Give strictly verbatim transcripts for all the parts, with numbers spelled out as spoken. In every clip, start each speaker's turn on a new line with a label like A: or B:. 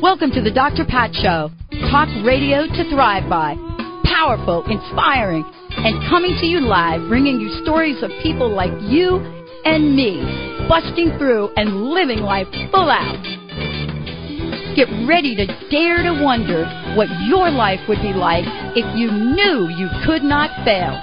A: Welcome to the Doctor Pat Show. Talk radio to thrive by. Powerful, inspiring, and coming to you live, bringing you stories of people like you and me, busting through and living life full out. Get ready to dare to wonder what your life would be like if you knew you could not fail.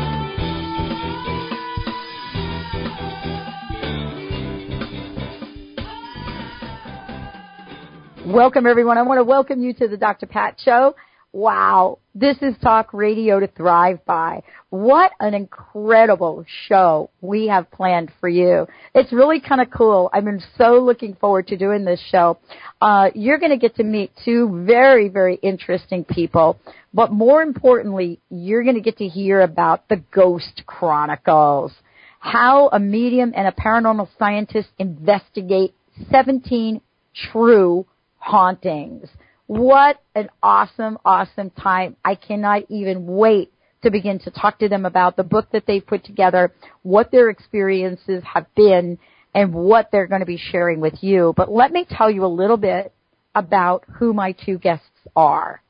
A: Welcome, everyone. I want to welcome you to the Doctor Pat Show. Wow, this is Talk Radio to Thrive By. What an incredible show we have planned for you. It's really kind of cool. I've been so looking forward to doing this show. Uh, you're going to get to meet two very, very interesting people. But more importantly, you're going to get to hear about the Ghost Chronicles, how a medium and a paranormal scientist investigate seventeen true hauntings. What an awesome, awesome time. I cannot even wait to begin to talk to them about the book that they've put together, what their experiences have been, and what they're going to be sharing with you. But let me tell you a little bit about who my two guests are.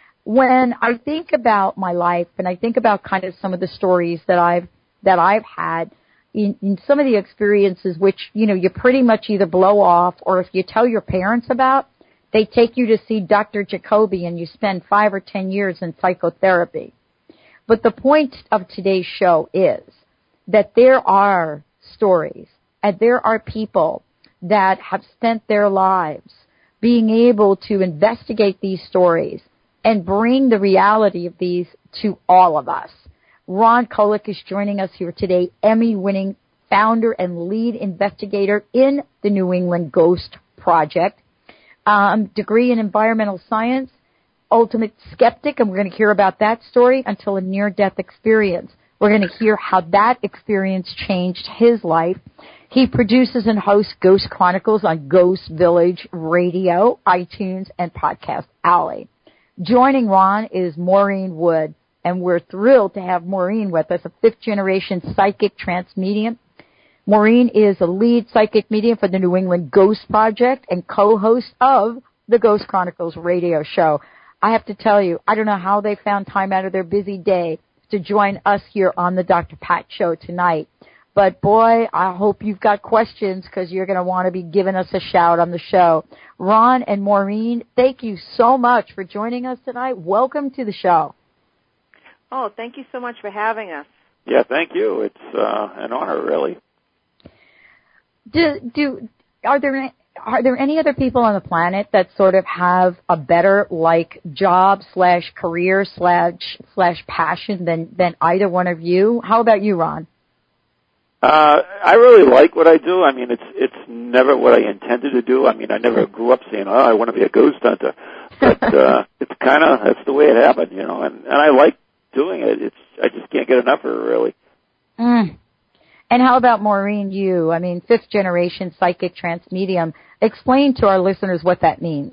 A: When I think about my life and I think about kind of some of the stories that I've that I've had in, in some of the experiences which, you know, you pretty much either blow off, or if you tell your parents about, they take you to see Doctor Jacoby and you spend five or ten years in psychotherapy. But the point of today's show is that there are stories and there are people that have spent their lives being able to investigate these stories and bring the reality of these to all of us. Ron Kolek is joining us here today, Emmy-winning founder and lead investigator in the New England Ghost Project. Um, degree in environmental science, ultimate skeptic, and we're going to hear about that story until a near-death experience. We're going to hear how that experience changed his life. He produces and hosts Ghost Chronicles on Ghost Village Radio, iTunes, and Podcast Alley. Joining Ron is Maureen Wood, and we're thrilled to have Maureen with us, a fifth-generation psychic trance medium. Maureen is a lead psychic medium for the New England Ghost Project and co-host of the Ghost Chronicles radio show. I have to tell you, I don't know how they found time out of their busy day to join us here on the Doctor Pat Show tonight. But, boy, I hope you've got questions because you're going to want to be giving us a shout on the show. Ron and Maureen, thank you so much for joining us tonight. Welcome to the show.
B: Oh, thank you so much for having us.
C: Yeah, thank you. It's uh, an honor, really.
A: Do, do are there are there any other people on the planet that sort of have a better like job slash career slash slash passion than than either one of you? How about you, Ron?
C: Uh, I really like what I do. I mean, it's it's never what I intended to do. I mean, I never grew up saying, "Oh, I want to be a ghost hunter," but uh, it's kind of that's the way it happened, you know. And and I like doing it. It's I just can't get enough of it, really.
A: Mm. And how about Maureen, you? I mean, fifth-generation psychic trance medium. Explain to our listeners what that means.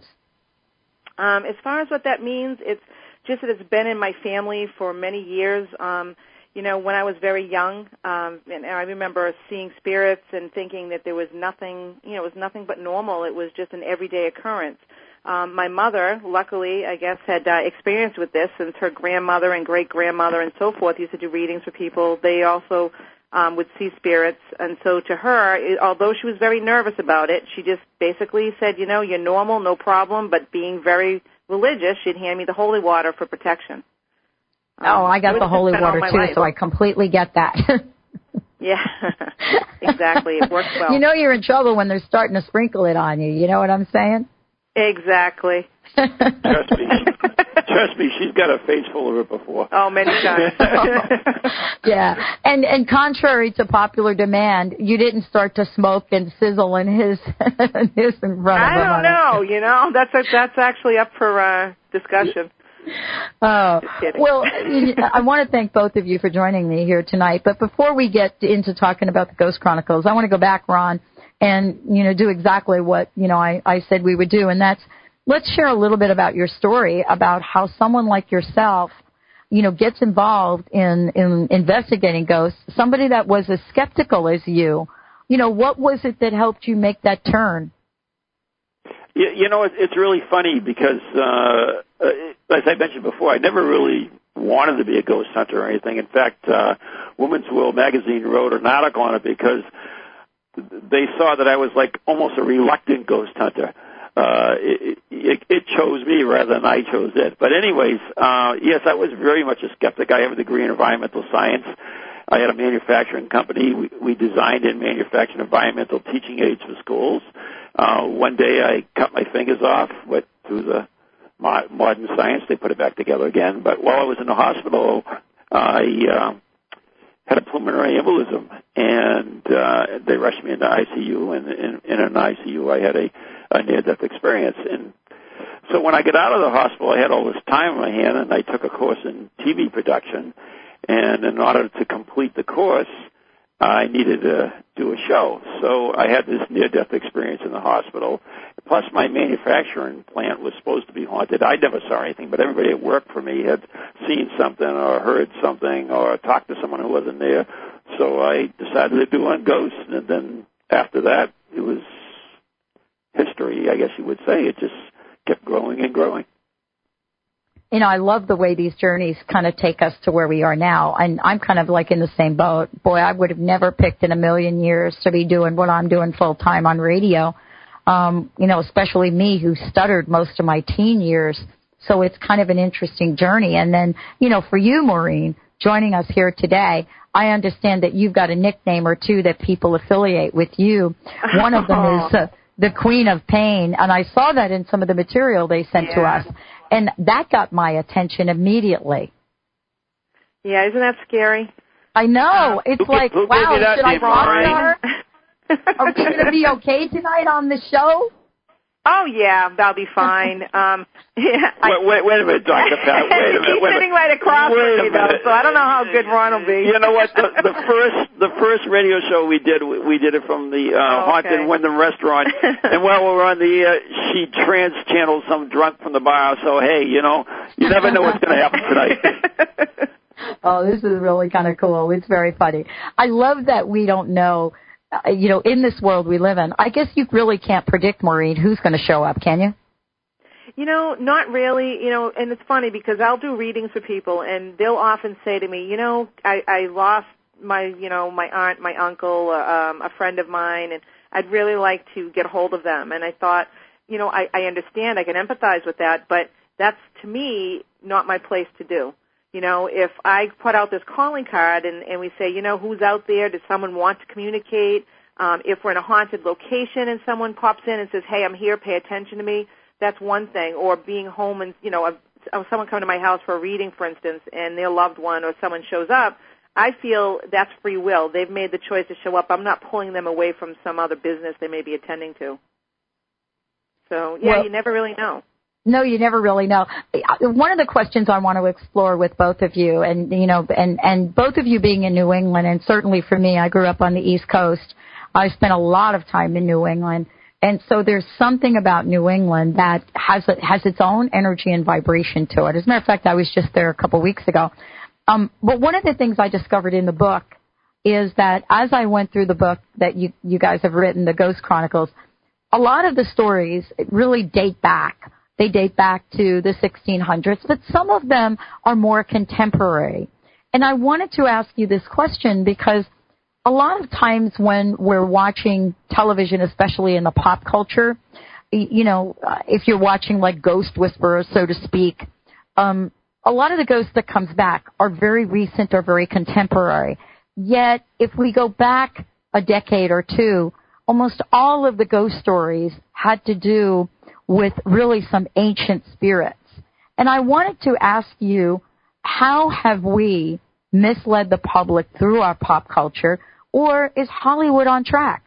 B: Um, as far as what that means, it's just that it's been in my family for many years. Um, you know, when I was very young, um, and I remember seeing spirits and thinking that there was nothing, you know, it was nothing but normal. It was just an everyday occurrence. Um, my mother, luckily, I guess, had uh, experience with this since her grandmother and great-grandmother and so forth used to do readings for people. They also Um, would see spirits, and so to her, it, although she was very nervous about it, she just basically said, you know, you're normal, no problem, but being very religious, she'd hand me the holy water for protection. Um,
A: oh, I got the holy water, too,
B: life.
A: So I completely get that.
B: Yeah, exactly. It works well.
A: You know you're in trouble when they're starting to sprinkle it on you. You know what I'm saying?
B: Exactly.
C: Trust me. Trust me, she's got a face full of it before.
B: Oh, many times.
A: Yeah, and and contrary to popular demand, you didn't start to smoke and sizzle in his in his in front of
B: I
A: him.
B: don't know. You know, that's a, that's actually up for uh, discussion.
A: Oh, well, I want to thank both of you for joining me here tonight. But before we get into talking about the Ghost Chronicles, I want to go back, Ron, and you know do exactly what you know I, I said we would do, and that's. Let's share a little bit about your story, about how someone like yourself, you know, gets involved in, in investigating ghosts, somebody that was as skeptical as you. You know, what was it that helped you make that turn?
C: You, you know, it, it's really funny because, uh, uh, as I mentioned before, I never really wanted to be a ghost hunter or anything. In fact, uh, Women's World magazine wrote an article on it because they saw that I was like almost a reluctant ghost hunter. Uh, it, it, it chose me rather than I chose it. But anyways, uh, yes, I was very much a skeptic. I have a degree in environmental science. I had a manufacturing company. We, we designed and manufactured environmental teaching aids for schools. Uh, one day I cut my fingers off, went through the mo- modern science. They put it back together again. But while I was in the hospital, I uh, had a pulmonary embolism, and uh, they rushed me into I C U. And in, in an I C U, I had a, a near-death experience. And so when I got out of the hospital, I had all this time on my hand, and I took a course in T V production. And in order to complete the course, I needed to do a show. So I had this near-death experience in the hospital. Plus, my manufacturing plant was supposed to be haunted. I never saw anything, but everybody at work for me had seen something or heard something or talked to someone who wasn't there. So I decided to do on ghosts. And then after that, it was history, I guess you would say. It just kept growing and growing.
A: You know, I love the way these journeys kind of take us to where we are now. And I'm kind of like in the same boat. Boy, I would have never picked in a million years to be doing what I'm doing full time on radio. Um, you know, especially me who stuttered most of my teen years. So it's kind of an interesting journey. And then, you know, for you, Maureen, joining us here today, I understand that you've got a nickname or two that people affiliate with you. One of them is uh, the Queen of Pain. And I saw that in some of the material they sent
B: yeah.
A: to us. And that got my attention immediately.
B: Yeah, isn't that scary?
A: I know. It's
C: who,
A: like,
C: who
A: wow, should I talk to her? Are we going to be okay tonight on the show?
B: Oh, yeah, that'll be fine. Um, yeah, I,
C: wait, wait, wait a minute, Doctor Pat. Wait a minute.
B: He's
C: wait
B: sitting
C: a minute.
B: right across
C: wait
B: from me, though, so I don't know how good Ron will be.
C: You know what? The, the first the first radio show we did, we did it from the uh,
B: oh, okay.
C: Haunted Wyndham restaurant. And while we were on the air, she trans-channeled some drunk from the bar. So, hey, you know, you never know what's going to happen tonight.
A: Oh, this is really kind of cool. It's very funny. I love that we don't know. Uh, you know, in this world we live in, I guess you really can't predict, Maureen, who's going to show up, can you?
B: You know, not really. You know, and it's funny because I'll do readings for people, and they'll often say to me, you know, I, I lost my, you know, my aunt, my uncle, uh, um, a friend of mine, and I'd really like to get hold of them. And I thought, you know, I, I understand, I can empathize with that, but that's, to me, not my place to do. You know, if I put out this calling card and, and we say, you know, who's out there? Does someone want to communicate? Um, if we're in a haunted location and someone pops in and says, hey, I'm here, pay attention to me, that's one thing. Or being home and, you know, a, someone coming to my house for a reading, for instance, and their loved one or someone shows up, I feel that's free will. They've made the choice to show up. I'm not pulling them away from some other business they may be attending to. So, yeah, well, you never really know.
A: No, you never really know. One of the questions I want to explore with both of you, and you know, and, and both of you being in New England, and certainly for me, I grew up on the East Coast. I spent a lot of time in New England, and so there's something about New England that has a, has its own energy and vibration to it. As a matter of fact, I was just there a couple weeks ago. Um, but one of the things I discovered in the book is that as I went through the book that you you guys have written, the Ghost Chronicles, a lot of the stories really date back. They date back to the sixteen hundreds, but some of them are more contemporary. And I wanted to ask you this question because a lot of times when we're watching television, especially in the pop culture, you know, if you're watching like Ghost Whisperers, so to speak, um, a lot of the ghosts that comes back are very recent or very contemporary. Yet, if we go back a decade or two, almost all of the ghost stories had to do with really some ancient spirits. And I wanted to ask you, how have we misled the public through our pop culture, or is Hollywood on track?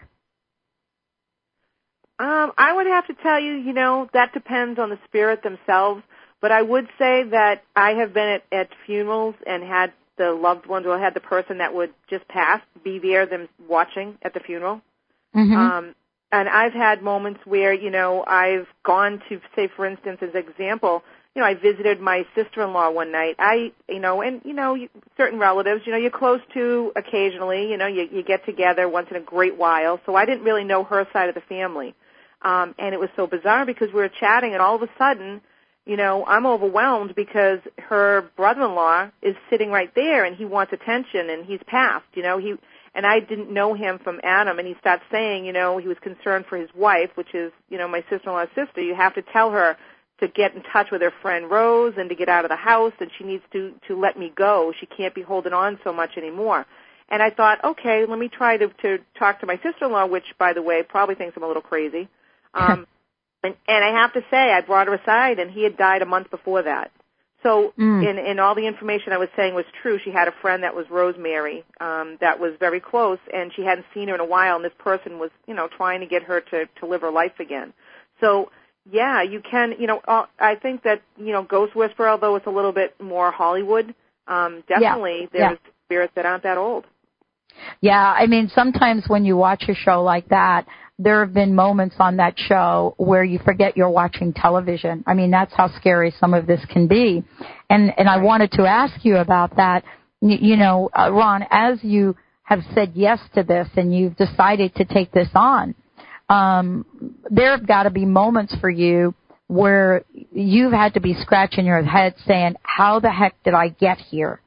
B: Um, I would have to tell you, you know, that depends on the spirit themselves. But I would say that I have been at, at funerals and had the loved ones or had the person that would just pass be there, them watching at the funeral. Mm-hmm. Um, and I've had moments where, you know, I've gone to, say, for instance, as an example, you know, I visited my sister-in-law one night. I, you know, and, you know, certain relatives, you know, you're close to occasionally, you know, you, you get together once in a great while. So I didn't really know her side of the family. Um, and it was so bizarre because we were chatting, and all of a sudden, you know, I'm overwhelmed because her brother-in-law is sitting right there, and he wants attention, and he's passed, you know. He and I didn't know him from Adam, and he starts saying, you know, he was concerned for his wife, which is, you know, my sister-in-law's sister. You have to tell her to get in touch with her friend Rose and to get out of the house, and she needs to, to let me go. She can't be holding on so much anymore. And I thought, okay, let me try to, to talk to my sister-in-law, which, by the way, probably thinks I'm a little crazy. Um, and, and I have to say, I brought her aside, and he had died a month before that. So mm. in, in all the information I was saying was true. She had a friend that was Rosemary um, that was very close, and she hadn't seen her in a while, and this person was, you know, trying to get her to, to live her life again. So, yeah, you can, you know, uh, I think that, you know, Ghost Whisperer, although it's a little bit more Hollywood, um, definitely yeah. there's yeah. spirits that aren't that old.
A: Yeah, I mean, sometimes when you watch a show like that, there have been moments on that show where you forget you're watching television. I mean, that's how scary some of this can be. And and I wanted to ask you about that. You, you know, uh, Ron, as you have said yes to this and you've decided to take this on, um, there have got to be moments for you where you've had to be scratching your head saying, how the heck did I get here?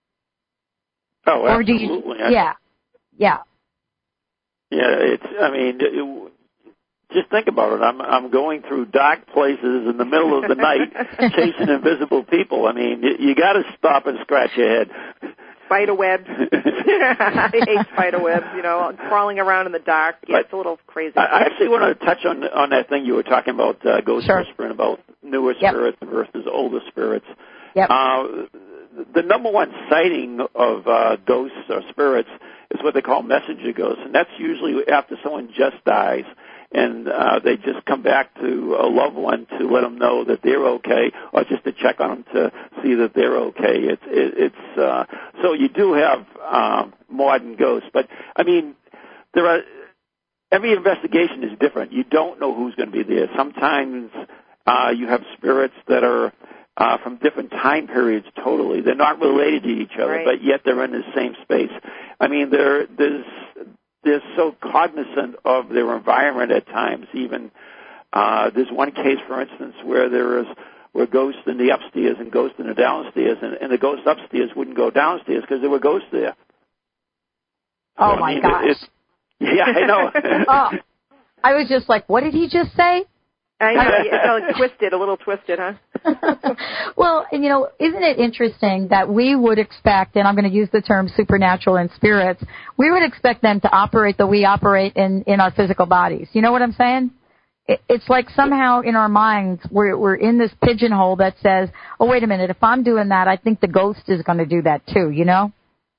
C: Oh, absolutely.
A: Or do you, yeah, yeah.
C: Yeah, it's, I mean, it, just think about it. I'm I'm going through dark places in the middle of the night chasing invisible people. I mean, you, you got to stop and scratch your head.
B: Spider webs. I hate spider webs, you know, crawling around in the dark. Yeah, it's a little crazy.
C: I, I actually want to touch on on that thing you were talking about, uh, Ghost
A: sure.
C: Whispering, about newer
A: yep.
C: spirits versus older spirits.
A: Yep.
C: Uh, the number one sighting of uh, ghosts or spirits is what they call messenger ghosts, and that's usually after someone just dies, and uh, they just come back to a loved one to let them know that they're okay, or just to check on them to see that they're okay. It's it, it's uh, so you do have um, modern ghosts, but I mean, there are every investigation is different. You don't know who's going to be there. Sometimes uh, you have spirits that are Uh, from different time periods totally. They're not related to each other,
B: right.
C: but yet they're in the same space. I mean, they're, there's, they're so cognizant of their environment at times. Even uh, there's one case, for instance, where there is were ghosts in the upstairs and ghosts in the downstairs, and, and the ghosts upstairs wouldn't go downstairs because there were ghosts there.
A: Oh,
C: so,
A: my
C: I mean,
A: gosh.
C: It, it, yeah, I know.
A: oh, I was just like, what did he just say?
B: I know, it's all twisted, a little twisted, huh?
A: Well, and you know, isn't it interesting that we would expect, and I'm going to use the term supernatural and spirits, we would expect them to operate the way we operate in, in our physical bodies. You know what I'm saying? It, it's like somehow in our minds we're, we're in this pigeonhole that says, oh, wait a minute, if I'm doing that, I think the ghost is going to do that too, you know?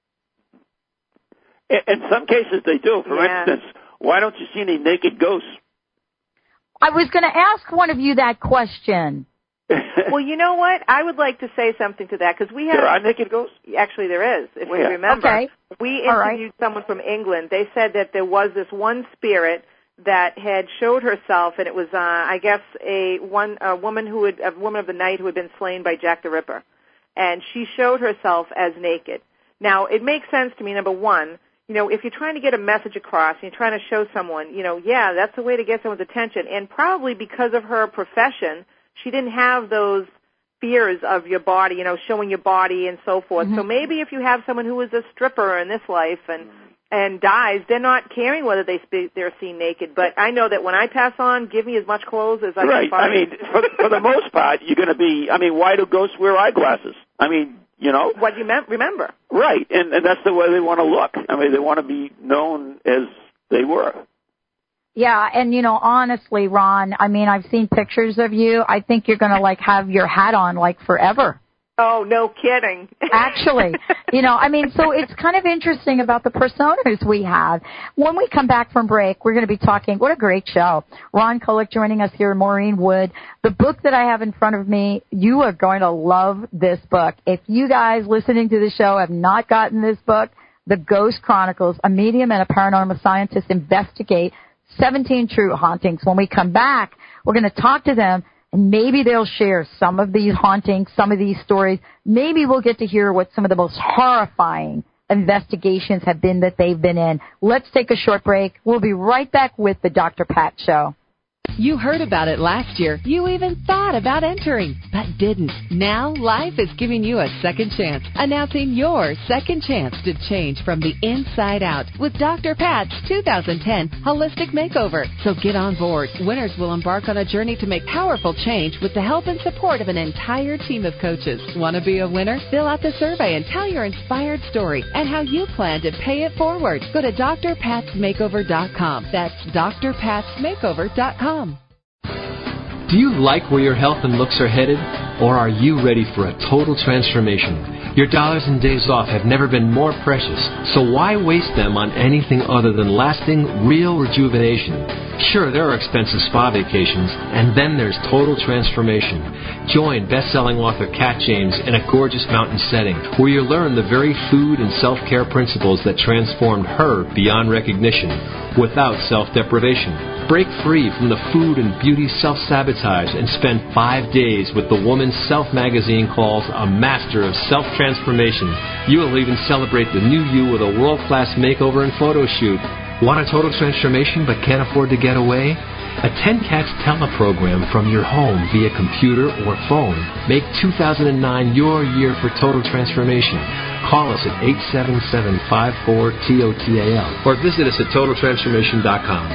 C: In, in some cases they do. For
B: yeah.
C: instance, why don't you see any naked ghosts?
A: I was going to ask one of you that question.
B: Well, you know what? I would like to say something to that because we have.
C: There are naked ghosts?
B: Actually, there is. If
C: well,
B: you
C: yeah.
B: remember,
A: okay.
B: we
A: All
B: interviewed
A: right.
B: someone from England. They said that there was this one spirit that had showed herself, and it was, uh, I guess, a one a woman who had a woman of the night who had been slain by Jack the Ripper, and she showed herself as naked. Now, it makes sense to me. Number one. You know, if you're trying to get a message across and you're trying to show someone, you know, yeah, that's the way to get someone's attention. And probably because of her profession, she didn't have those fears of your body, you know, showing your body and so forth. Mm-hmm. So maybe if you have someone who is a stripper in this life and and dies, they're not caring whether they spe- they're seen naked. But I know that when I pass on, give me as much clothes as I
C: right.
B: can find.
C: I mean, for, for the most part, you're going to be, I mean, why do ghosts wear eyeglasses? I mean, you know?
B: What you mem- remember.
C: Right, and, and that's the way they want to look. I mean, they want to be known as they were.
A: Yeah, and, you know, honestly, Ron, I mean, I've seen pictures of you. I think you're going to, like, have your hat on, like, forever.
B: Oh, no kidding.
A: Actually, you know, I mean, so it's kind of interesting about the personas we have. When we come back from break, we're going to be talking, what a great show. Ron Kolek joining us here, Maureen Wood. The book that I have in front of me, you are going to love this book. If you guys listening to the show have not gotten this book, The Ghost Chronicles, a medium and a paranormal scientist investigate seventeen true hauntings. When we come back, we're going to talk to them. And maybe they'll share some of these hauntings, some of these stories. Maybe we'll get to hear what some of the most horrifying investigations have been that they've been in. Let's take a short break. We'll be right back with the Doctor Pat Show.
D: You heard about it last year. You even thought about entering, but didn't. Now, life is giving you a second chance. Announcing your second chance to change from the inside out with Doctor Pat's two thousand ten Holistic Makeover. So get on board. Winners will embark on a journey to make powerful change with the help and support of an entire team of coaches. Want to be a winner? Fill out the survey and tell your inspired story and how you plan to pay it forward. Go to D R pats makeover dot com. That's D R pats makeover dot com.
E: Do you like where your health and looks are headed, or are you ready for a total transformation? Your dollars and days off have never been more precious, so why waste them on anything other than lasting, real rejuvenation? Sure, there are expensive spa vacations, and then there's total transformation. Join best-selling author Kat James in a gorgeous mountain setting where you learn the very food and self-care principles that transformed her beyond recognition without self-deprivation. Break free from the food and beauty self-sabotage and spend five days with the woman Self magazine calls a master of self-transformation. You will even celebrate the new you with a world-class makeover and photo shoot. Want a total transformation but can't afford to get away? Attend Kat's teleprogram from your home via computer or phone. Make two thousand nine your year for total transformation. Call us at eight seven seven, five four, T O T A L or visit us at total transformation dot com.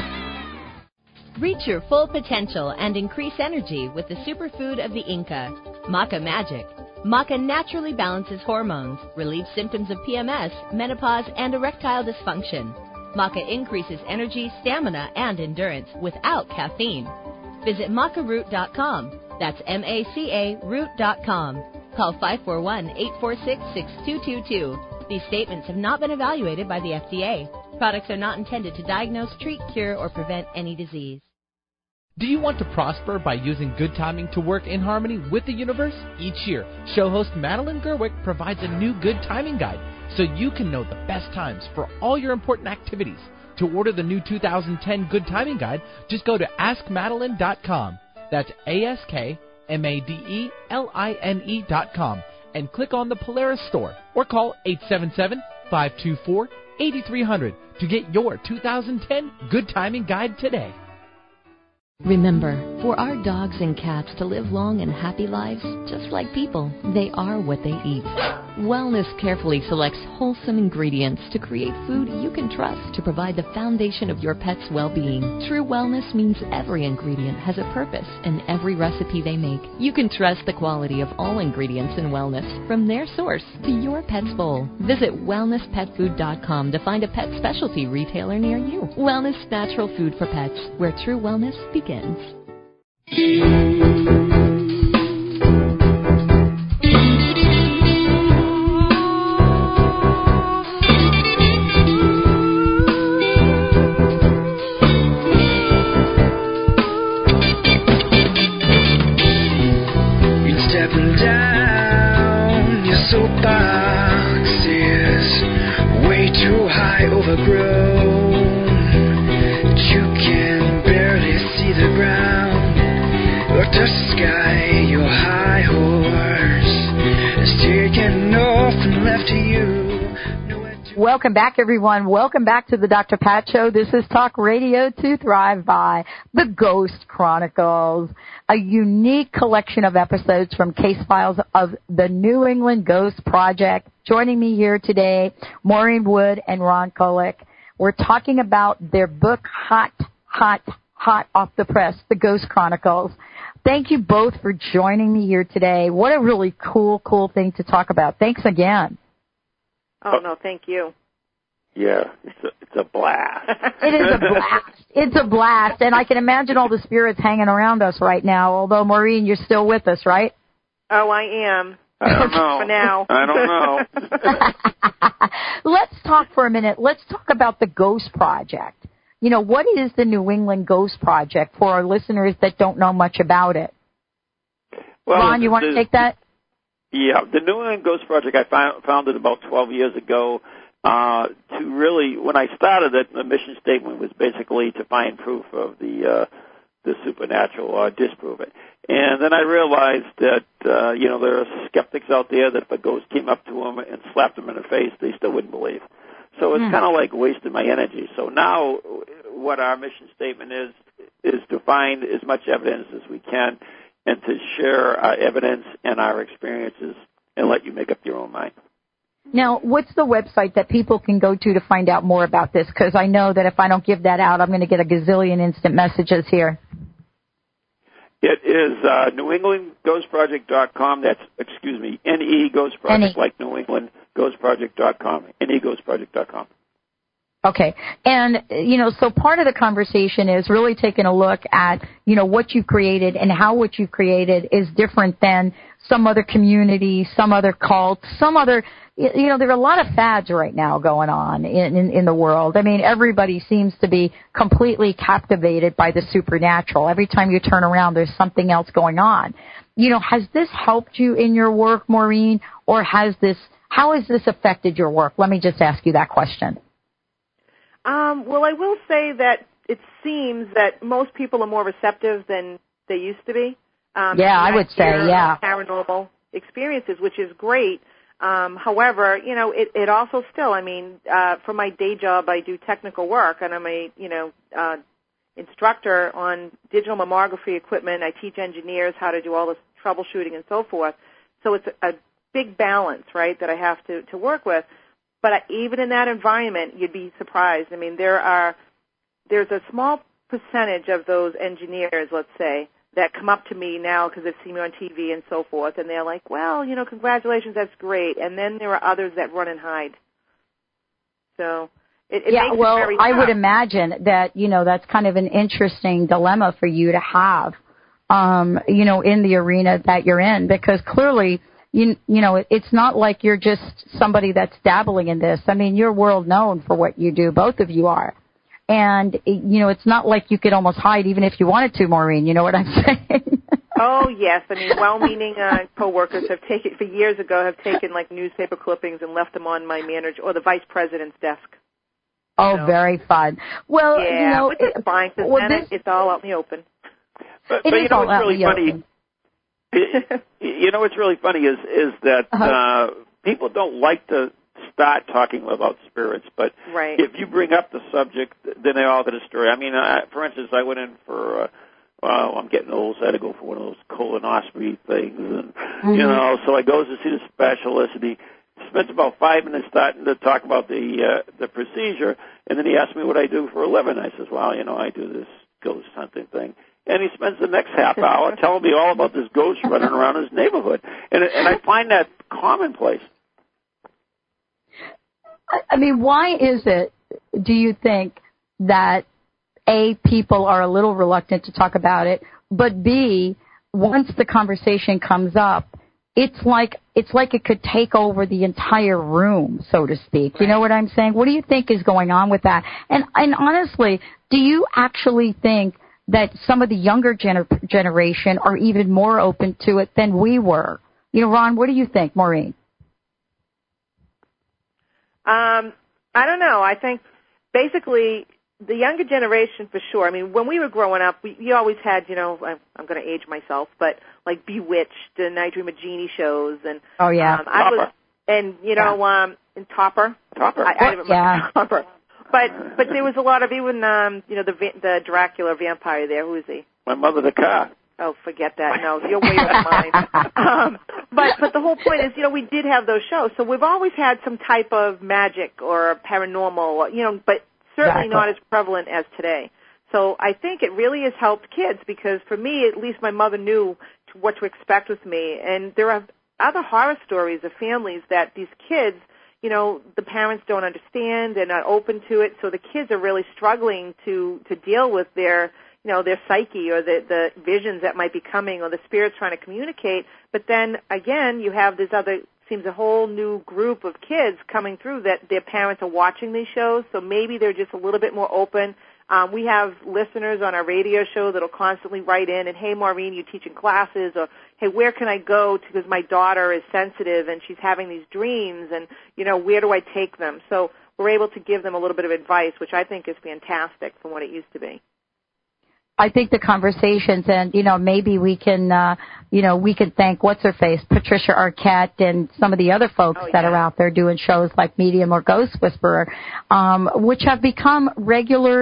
F: Reach your full potential and increase energy with the superfood of the Inca, Maca Magic. Maca naturally balances hormones, relieves symptoms of P M S, menopause, and erectile dysfunction. Maca increases energy, stamina, and endurance without caffeine. Visit maca root dot com. That's M A C A root dot com. Call five four one, eight four six, six two two two. These statements have not been evaluated by the F D A. Products are not intended to diagnose, treat, cure, or prevent any disease.
G: Do you want to prosper by using good timing to work in harmony with the universe? Each year, show host Madeline Gerwick provides a new good timing guide so you can know the best times for all your important activities. To order the new two thousand ten Good Timing Guide, just go to ask madeline dot com. That's A S K M A D E L I N E dot com and click on the Polaris store or call eight seven seven, five two four, eight three zero zero to get your two thousand ten Good Timing Guide today.
D: Remember, for our dogs and cats to live long and happy lives, just like people, they are what they eat. Wellness carefully selects wholesome ingredients to create food you can trust to provide the foundation of your pet's well-being. True wellness means every ingredient has a purpose in every recipe they make. You can trust the quality of all ingredients in wellness, from their source to your pet's bowl. Visit wellness pet food dot com to find a pet specialty retailer near you. Wellness Natural Food for Pets, where true wellness begins.
H: Stepping down your soapbox is way too high, overgrown. You can barely see the ground or touch the sky. Your high horse is taken off and left to you.
A: Welcome back, everyone. Welcome back to the Doctor Pat Show. This is Talk Radio to Thrive By, The Ghost Chronicles, a unique collection of episodes from case files of the New England Ghost Project. Joining me here today, Maureen Wood and Ron Kolick. We're talking about their book, Hot, Hot, Hot Off the Press, The Ghost Chronicles. Thank you both for joining me here today. What a really cool, cool thing to talk about. Thanks again.
B: Oh, no, thank you.
C: Yeah, it's a, it's a blast.
A: It is a blast. It's a blast. And I can imagine all the spirits hanging around us right now, although, Maureen, you're still with us, right?
B: Oh, I am.
C: I don't know.
B: For now.
C: I don't know.
A: Let's talk for a minute. Let's talk about the Ghost Project. You know, what is the New England Ghost Project for our listeners that don't know much about it?
C: Well,
A: Ron, you want to take that?
C: Yeah, the New England Ghost Project, I found, founded about twelve years ago uh, to really, when I started it, the mission statement was basically to find proof of the uh, the supernatural or disprove it. And then I realized that, uh, you know, there are skeptics out there that if a ghost came up to them and slapped them in the face, they still wouldn't believe. So it's mm. kind of like wasting my energy. So now what our mission statement is, is to find as much evidence as we can and to share our evidence and our experiences and let you make up your own mind.
A: Now, what's the website that people can go to to find out more about this? Because I know that if I don't give that out, I'm going to get a gazillion instant messages here.
C: It is uh, New England Ghost Project dot com. That's, excuse me, N E Ghost Project, like New England Ghost Project dot com, N E Ghost Project dot com.
A: Okay. And, you know, so part of the conversation is really taking a look at, you know, what you've created and how what you've created is different than some other community, some other cult, some other, you know, there are a lot of fads right now going on in, in, in the world. I mean, everybody seems to be completely captivated by the supernatural. Every time you turn around, there's something else going on. You know, has this helped you in your work, Maureen, or has this, how has this affected your work? Let me just ask you that question.
B: Um, well, I will say that it seems that most people are more receptive than they used to be. Um,
A: yeah, I would say, yeah.
B: Paranormal experiences, which is great. Um, however, you know, it, it also still, I mean, uh, for my day job, I do technical work, and I'm a, you know, uh, instructor on digital mammography equipment. I teach engineers how to do all this troubleshooting and so forth. So it's a, a big balance, right, that I have to, to work with. But even in that environment, you'd be surprised. I mean, there are there's a small percentage of those engineers, let's say, that come up to me now because they've seen me on T V and so forth, and they're like, well, you know, congratulations, that's great. And then there are others that run and hide. So it, it
A: yeah,
B: makes
A: well,
B: it very
A: I
B: tough.
A: would imagine that, you know, that's kind of an interesting dilemma for you to have, um, you know, in the arena that you're in, because clearly, You, you know, it's not like you're just somebody that's dabbling in this. I mean, you're world known for what you do. Both of you are. And, you know, it's not like you could almost hide even if you wanted to, Maureen. You know what I'm saying?
B: Oh, yes. I mean, well-meaning uh, coworkers have taken, for years ago, have taken, like, newspaper clippings and left them on my manager or the vice president's desk.
A: Oh,
B: so,
A: very fun. Well,
B: yeah,
A: you know,
B: which is fine, because
A: well,
B: then
A: this,
B: it's all out in the open.
C: But,
A: it
C: but
A: is
C: you know
A: all
C: what's
A: out
C: really
A: in the
C: funny?
A: open.
C: You know what's really funny is is that
A: uh-huh.
C: uh, people don't like to start talking about spirits, but
B: right.
C: if you bring up the subject, then they all get a story. I mean, I, for instance, I went in for, uh, well, I'm getting old, so I had to go for one of those colonoscopy things, and
A: mm-hmm.
C: you know, so I goes to see the specialist, and he spends about five minutes starting to talk about the uh, the procedure, and then he asked me what I do for a living. I says, well, you know, I do this ghost hunting thing. And he spends the next half hour telling me all about this ghost running around his neighborhood. And, and I find that commonplace.
A: I mean, why is it, do you think, that, A, people are a little reluctant to talk about it, but B, once the conversation comes up, it's like it's like it could take over the entire room, so to speak. Right. You know what I'm saying? What do you think is going on with that? And, and honestly, do you actually think that some of the younger gener- generation are even more open to it than we were? You know, Ron, what do you think, Maureen?
B: Um, I don't know. I think basically the younger generation for sure. I mean, when we were growing up, we, we always had, you know, I'm, I'm going to age myself, but like Bewitched and I Dream of Jeannie shows. And,
A: oh, yeah.
B: Um, I was, and, you know, yeah. um, and Topper.
C: Topper.
B: I, I didn't
A: yeah.
B: Topper. But but there was a lot of even um you know the the Dracula vampire there. Who is he?
C: My mother, the car.
B: Oh, forget that. No, you're way over mine. Um, but but the whole point is, you know, we did have those shows, so we've always had some type of magic or paranormal, you know, but certainly
A: exactly.
B: not as prevalent as today. So I think it really has helped kids because for me, at least, my mother knew to, what to expect with me, and there are other horror stories of families that these kids. You know, the parents don't understand, they're not open to it, so the kids are really struggling to, to deal with their, you know, their psyche or the, the visions that might be coming or the spirits trying to communicate. But then, again, you have this other, seems a whole new group of kids coming through that their parents are watching these shows, so maybe they're just a little bit more open. Um, we have listeners on our radio show that will constantly write in and, hey, Maureen, you teaching classes, or, hey, where can I go to because my daughter is sensitive and she's having these dreams, and, you know, where do I take them? So we're able to give them a little bit of advice, which I think is fantastic from what it used to be.
A: I think the conversations, and, you know, maybe we can, uh, you know, we can thank what's-her-face, Patricia Arquette, and some of the other folks oh, yeah. that are out there doing shows like Medium or Ghost Whisperer, um, which have become regular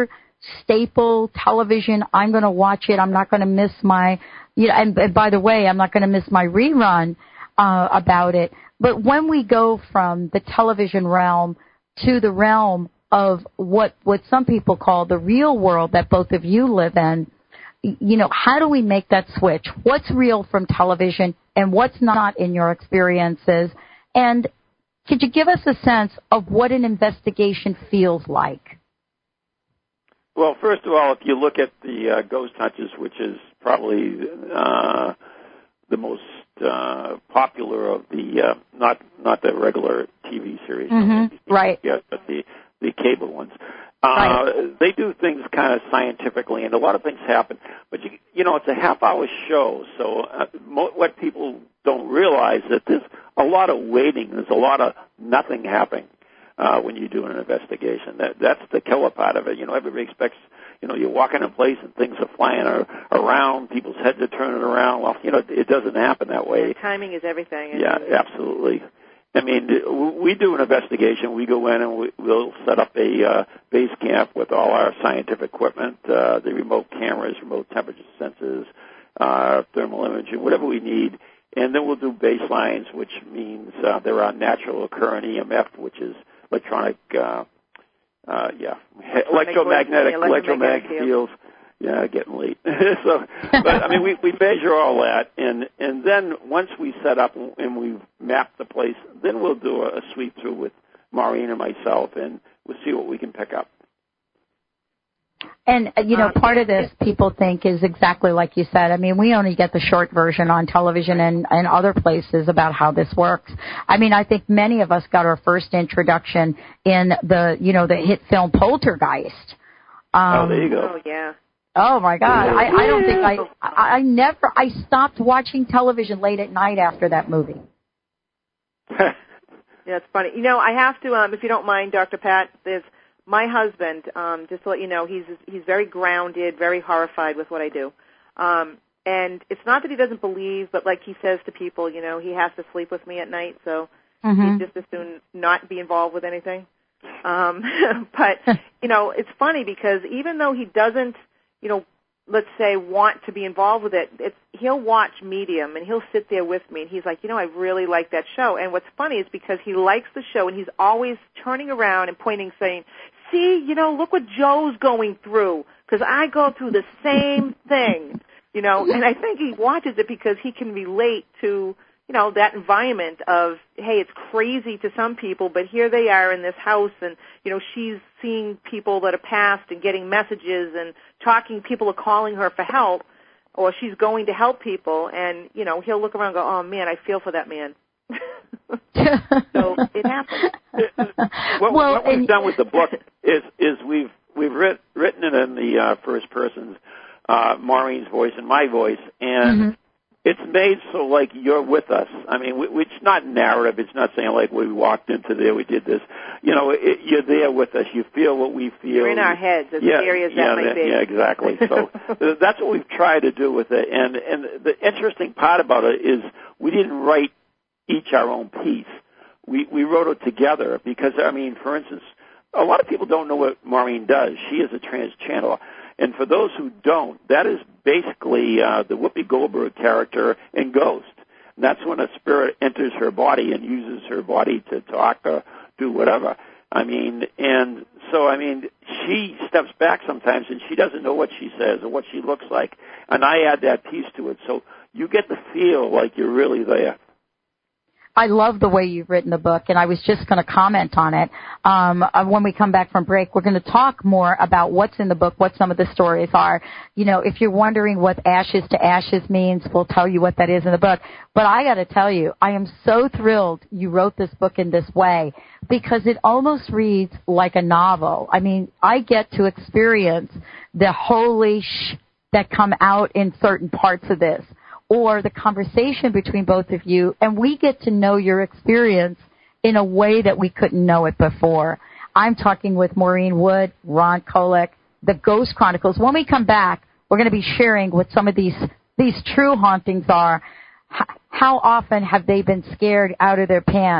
A: staple television. I'm going to watch it. I'm not going to miss my, you know, and, and by the way, I'm not going to miss my rerun uh, about it. But when we go from the television realm to the realm of what, what some people call the real world that both of you live in, you know, how do we make that switch? What's real from television and what's not in your experiences? And could you give us a sense of what an investigation feels like?
C: Well, first of all, if you look at the uh, Ghost Hunters, which is probably uh, the most uh, popular of the uh, not not the regular T V series,
A: mm-hmm.
C: no,
A: right?
C: Yeah, but the the cable ones. Uh,
A: right.
C: They do things kind of scientifically, and a lot of things happen. But you, you know, it's a half-hour show, so uh, mo- what people don't realize that there's a lot of waiting. There's a lot of nothing happening uh, when you do an investigation. That that's the killer part of it. You know, everybody expects, you know, you're walking in place and things are flying or, around. People's heads are turning around. Well, you know, it doesn't happen that way.
B: Yeah, timing is everything.
C: Yeah, absolutely. I mean, we do an investigation. We go in and we, we'll set up a uh, base camp with all our scientific equipment, uh, the remote cameras, remote temperature sensors, uh, thermal imaging, whatever we need. And then we'll do baselines, which means uh, there are natural occurring E M F, which is electronic, uh, uh, yeah, electromagnetic, electromagnetic fields. Yeah, getting late. so, but I mean, we, we measure all that, and and then once we set up and we map the place, then we'll do a, a sweep through with Maureen and myself, and we'll see what we can pick up.
A: And, you know, part of this people think is exactly like you said. I mean, we only get the short version on television and, and other places about how this works. I mean, I think many of us got our first introduction in the, you know, the hit film Poltergeist. Um,
C: oh, there you go.
B: Oh, yeah.
A: Oh, my God. I, I don't think I, I, I never, I stopped watching television late at night after that movie.
B: Yeah, it's funny. You know, I have to, um, if you don't mind, Doctor Pat, there's my husband, um, just to let you know, he's he's very grounded, very horrified with what I do. Um, and it's not that he doesn't believe, but like he says to people, you know, he has to sleep with me at night, so mm-hmm. he'd just as soon not be involved with anything. Um, but, you know, it's funny because even though he doesn't, you know, let's say want to be involved with it, it's, he'll watch Medium and he'll sit there with me and he's like, you know, I really like that show. And what's funny is because he likes the show and he's always turning around and pointing saying, see, you know, look what Joe's going through because I go through the same thing, you know, and I think he watches it because he can relate to, you know, that environment of, hey, it's crazy to some people, but here they are in this house and, you know, she's seeing people that are passed and getting messages and talking, people are calling her for help or she's going to help people and, you know, he'll look around and go, oh, man, I feel for that man. So it happens.
C: What,
A: well,
C: what we've
A: and,
C: done with the book is is we've we've writ, written it in the uh, first person, uh, Maureen's voice and my voice, and mm-hmm. it's made so like you're with us. I mean, we, it's not narrative. It's not saying like we walked into there, we did this. You know, it, you're there with us. You feel what we feel.
B: You're in our heads, as
C: yeah,
B: scary as
C: yeah,
B: that might be.
C: Yeah, exactly. So that's what we've tried to do with it. And and the interesting part about it is we didn't write each our own piece. We we wrote it together because, I mean, for instance, a lot of people don't know what Maureen does. She is a trans channeler. And for those who don't, that is basically uh, the Whoopi Goldberg character in Ghost. And that's when a spirit enters her body and uses her body to talk or do whatever. I mean, and so, I mean, she steps back sometimes and she doesn't know what she says or what she looks like. And I add that piece to it. So you get to feel like you're really there.
A: I love the way you've written the book, and I was just going to comment on it. Um, when we come back from break, we're going to talk more about what's in the book, what some of the stories are. You know, if you're wondering what Ashes to Ashes means, we'll tell you what that is in the book. But I got to tell you, I am so thrilled you wrote this book in this way because it almost reads like a novel. I mean, I get to experience the holy sh that come out in certain parts of this, or the conversation between both of you, and we get to know your experience in a way that we couldn't know it before. I'm talking with Maureen Wood, Ron Kolek, the Ghost Chronicles. When we come back, we're going to be sharing what some of these these true hauntings are. How often have they been scared out of their pants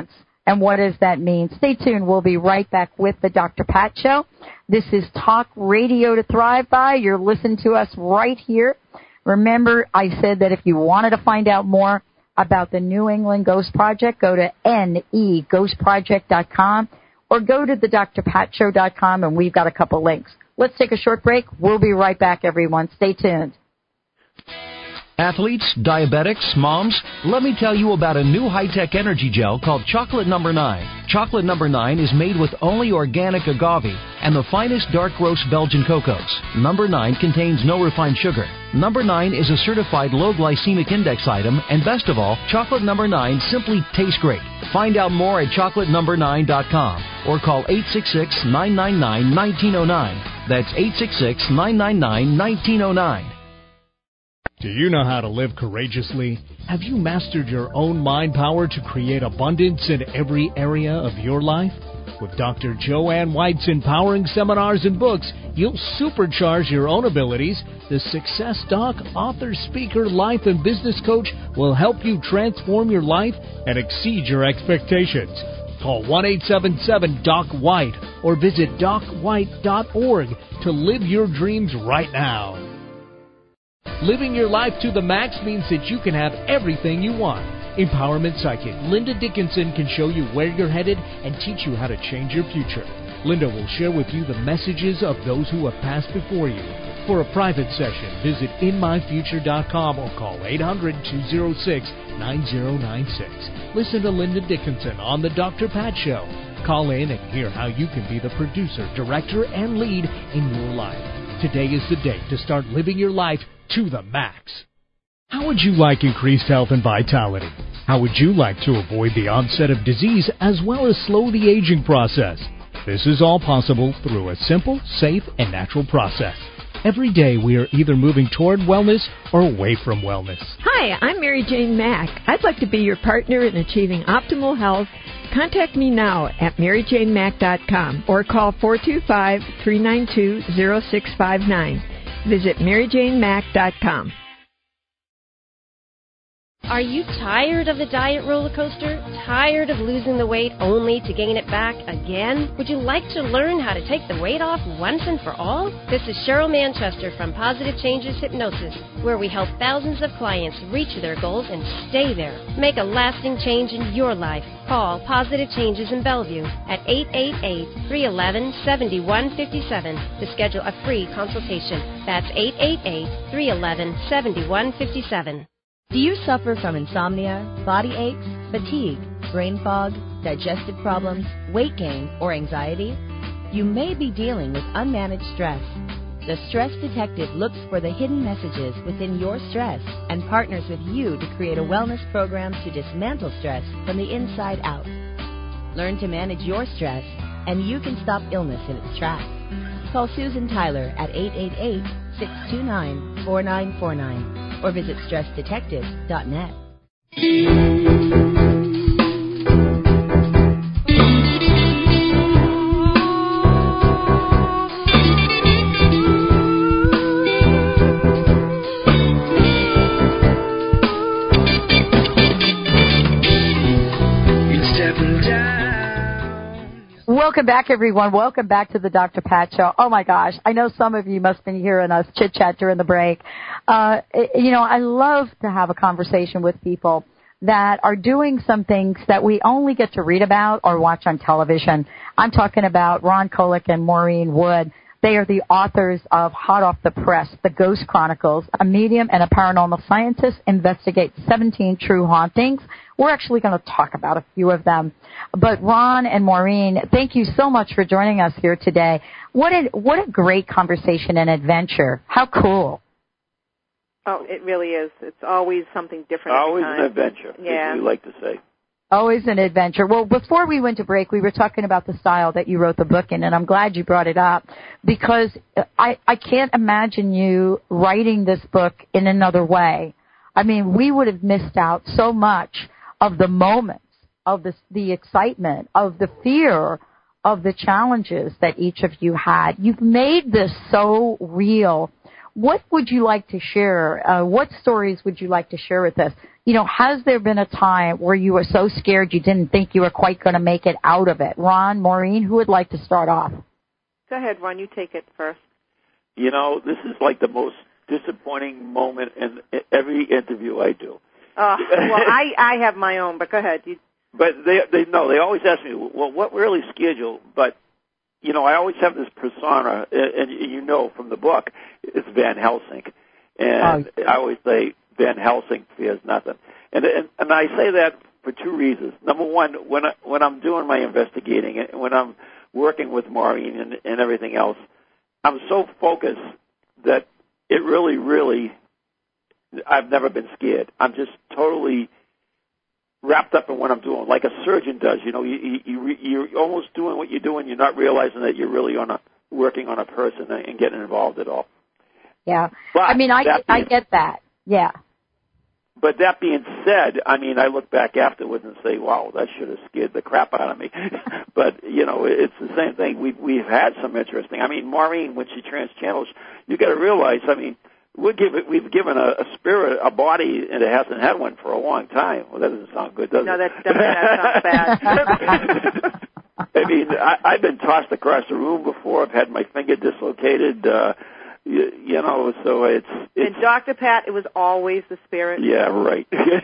A: And what does that mean? Stay tuned. We'll be right back with the Doctor Pat Show. This is Talk Radio to Thrive By. You're listening to us right here. Remember, I said that if you wanted to find out more about the New England Ghost Project, go to N E ghost project dot com or go to the dr pat show dot com, and we've got a couple links. Let's take a short break. We'll be right back, everyone. Stay tuned.
I: Athletes, diabetics, moms, let me tell you about a new high-tech energy gel called Chocolate Number nine. Chocolate Number nine is made with only organic agave and the finest dark roast Belgian cocos. Number nine contains no refined sugar. Number nine is a certified low glycemic index item, and best of all, Chocolate Number nine simply tastes great. Find out more at chocolate number nine dot com or call eight six six, nine nine nine, one nine zero nine. That's eight six six, nine nine nine, one nine zero nine.
J: Do you know how to live courageously? Have you mastered your own mind power to create abundance in every area of your life? With Doctor Joanne White's empowering seminars and books, you'll supercharge your own abilities. The Success Doc, author, speaker, life, and business coach will help you transform your life and exceed your expectations. Call one eight seven seven, D O C, White or visit doc white dot org to live your dreams right now. Living your life to the max means that you can have everything you want. Empowerment Psychic Linda Dickinson can show you where you're headed and teach you how to change your future. Linda will share with you the messages of those who have passed before you. For a private session, visit in my future dot com or call eight hundred, two oh six, nine oh nine six. Listen to Linda Dickinson on The Doctor Pat Show. Call in and hear how you can be the producer, director, and lead in your life. Today is the day to start living your life to the max. How would you like increased health and vitality? How would you like to avoid the onset of disease as well as slow the aging process? This is all possible through a simple, safe, and natural process. Every day we are either moving toward wellness or away from wellness.
K: Hi, I'm Mary Jane Mack. I'd like to be your partner in achieving optimal health. Contact me now at mary jane mack dot com or call four two five, three nine two, zero six five nine. Visit mary jane mack dot com.
L: Are you tired of the diet roller coaster? Tired of losing the weight only to gain it back again? Would you like to learn how to take the weight off once and for all? This is Cheryl Manchester from Positive Changes Hypnosis, where we help thousands of clients reach their goals and stay there. Make a lasting change in your life. Call Positive Changes in Bellevue at eight eight eight, three one one, seven one five seven to schedule a free consultation. That's eight eight eight, three one one, seven one five seven.
F: Do you suffer from insomnia, body aches, fatigue, brain fog, digestive problems, weight gain, or anxiety? You may be dealing with unmanaged stress. The Stress Detective looks for the hidden messages within your stress and partners with you to create a wellness program to dismantle stress from the inside out. Learn to manage your stress, and you can stop illness in its tracks. Call Susan Tyler at eight eight eight, six two nine, four nine four nine. or visit stress detective dot net.
A: Welcome back, everyone. Welcome back to the Doctor Pat Show. Oh, my gosh. I know some of you must have been hearing us chit-chat during the break. Uh, you know, I love to have a conversation with people that are doing some things that we only get to read about or watch on television. I'm talking about Ron Kolick and Maureen Wood. They are the authors of Hot Off the Press, The Ghost Chronicles. A medium and a paranormal scientist investigate seventeen true hauntings. We're actually going to talk about a few of them. But Ron and Maureen, thank you so much for joining us here today. What a, what a great conversation and adventure. How cool.
B: Oh, it really is. It's always something different.
C: Always
B: every time.
C: an adventure,
B: yeah.
C: as we like to say.
A: Always an adventure. Well, before we went to break, we were talking about the style that you wrote the book in, and I'm glad you brought it up because I, I can't imagine you writing this book in another way. I mean, we would have missed out so much of the moments, of the, the excitement, of the fear, of the challenges that each of you had. You've made this so real. what would you like to share? Uh, what stories would you like to share with us? You know, has there been a time where you were so scared you didn't think you were quite going to make it out of it? Ron, Maureen, who would like to start off?
B: Go ahead, Ron. You take it first.
C: You know, this is like the most disappointing moment in every interview I do.
B: Uh, well, I, I have my own, but go ahead. You...
C: But they they no, they always ask me, well, what really scared you? But you know, I always have this persona, and you know from the book, it's Van Helsing, and oh. I always say Van Helsing fears nothing, and, and and I say that for two reasons. Number one, when I, when I'm doing my investigating, and when I'm working with Maureen and, and everything else, I'm so focused that it really, really, I've never been scared. I'm just totally wrapped up in what I'm doing, like a surgeon does. You know, you, you, you're almost doing what you're doing. You're not realizing that you're really on a working on a person and getting involved at all.
A: Yeah,
C: but
A: I mean, I
C: being,
A: I get that. Yeah.
C: But that being said, I mean, I look back afterwards and say, wow, that should have scared the crap out of me. But, you know, it's the same thing. We've, we've had some interesting, I mean, Maureen, when she trans-channels, you got to realize, I mean, we give it, we've given a, a spirit a body, and it hasn't had one for a long time. Well, that doesn't sound good, does
B: no,
C: it?
B: No, that, that sounds bad.
C: I mean, I, I've been tossed across the room before. I've had my finger dislocated. Uh, You, you know, so it's, it's...
B: And Doctor Pat, it was always the spirit.
C: Yeah, right.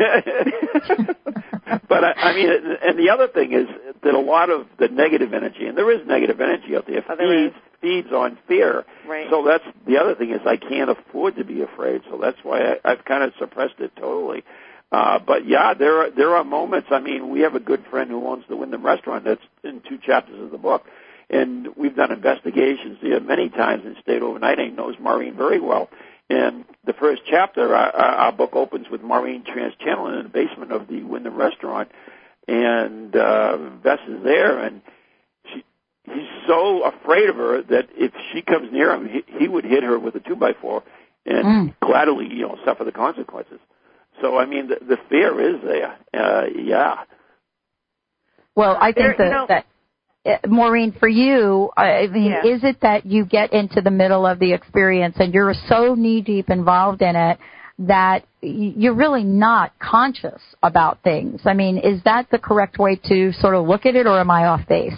C: But, I, I mean, and the other thing is that a lot of the negative energy, and there is negative energy out there,
B: oh, there
C: feeds, feeds on fear.
B: Right.
C: So that's, the other thing is I can't afford to be afraid, so that's why I, I've kind of suppressed it totally. Uh, but yeah, there are, there are moments, I mean, we have a good friend who owns the Wyndham Restaurant that's in two chapters of the book. And we've done investigations there many times and stayed overnight. And he knows Maureen very well. And the first chapter, our, our book opens with Maureen trans-channeling in the basement of the Wyndham Restaurant. And uh, Bess is there, and she, he's so afraid of her that if she comes near him, he, he would hit her with a two by four and mm. gladly, you know, suffer the consequences. So, I mean, the, the fear is there. Uh, yeah.
A: Well, I think
B: there,
A: that...
B: You know,
A: that Maureen, for you, I mean,
B: yeah.
A: is it that you get into the middle of the experience and you're so knee-deep involved in it that you're really not conscious about things? I mean, is that the correct way to sort of look at it, or am I off base?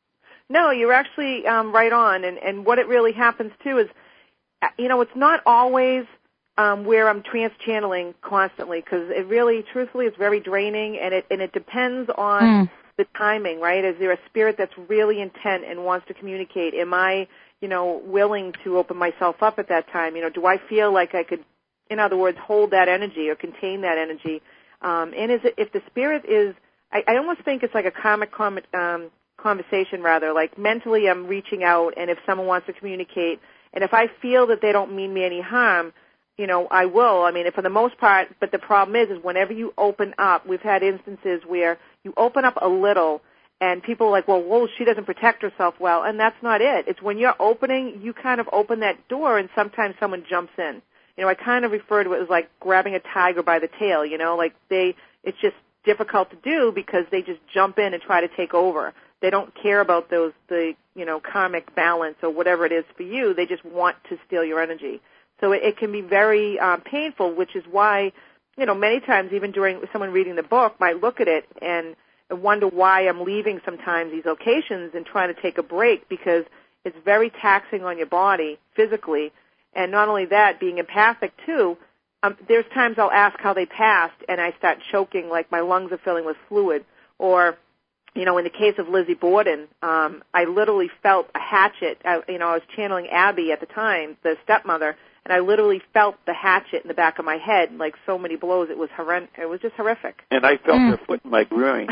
B: No, you're actually um, right on. And, and what it really happens, too, is, you know, it's not always um, where I'm trans-channeling constantly, because it really, truthfully, is very draining, and it, and it depends on... Mm. the timing, right? Is there a spirit that's really intent and wants to communicate? Am I, you know, willing to open myself up at that time? You know, do I feel like I could, in other words, hold that energy or contain that energy? Um, and is it, if the spirit is, I, I almost think it's like a karmic com- um, conversation, rather. Like mentally, I'm reaching out, and if someone wants to communicate, and if I feel that they don't mean me any harm, you know, I will. I mean, for the most part, but the problem is, is whenever you open up, we've had instances where you open up a little and people are like, well, whoa, she doesn't protect herself well, and that's not it. It's when you're opening, you kind of open that door and sometimes someone jumps in. You know, I kind of refer to it as like grabbing a tiger by the tail, you know, like they, it's just difficult to do because they just jump in and try to take over. They don't care about those, the, you know, karmic balance or whatever it is for you. They just want to steal your energy. So it, it can be very um, painful, which is why, you know, many times even during someone reading the book might look at it and wonder why I'm leaving sometimes these locations and trying to take a break, because it's very taxing on your body physically. And not only that, being empathic too, um, there's times I'll ask how they passed and I start choking like my lungs are filling with fluid. Or, you know, in the case of Lizzie Borden, um, I literally felt a hatchet. I, you know, I was channeling Abby at the time, the stepmother, and I literally felt the hatchet in the back of my head, like so many blows. It was horrend- It was just horrific.
C: And I felt mm. her foot in my groin.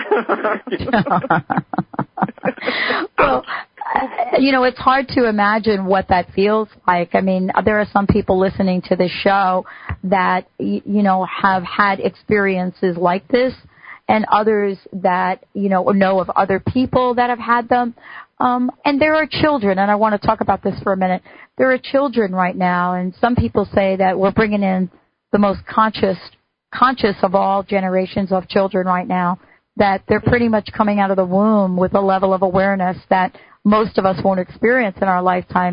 A: Well, you know, it's hard to imagine what that feels like. I mean, there are some people listening to this show that, you know, have had experiences like this, and others that, you know, know of other people that have had them. Um, and there are children, and I want to talk about this for a minute. There are children right now, and some people say that we're bringing in the most conscious, conscious of all generations of children right now, that they're pretty much coming out of the womb with a level of awareness that most of us won't experience in our lifetime.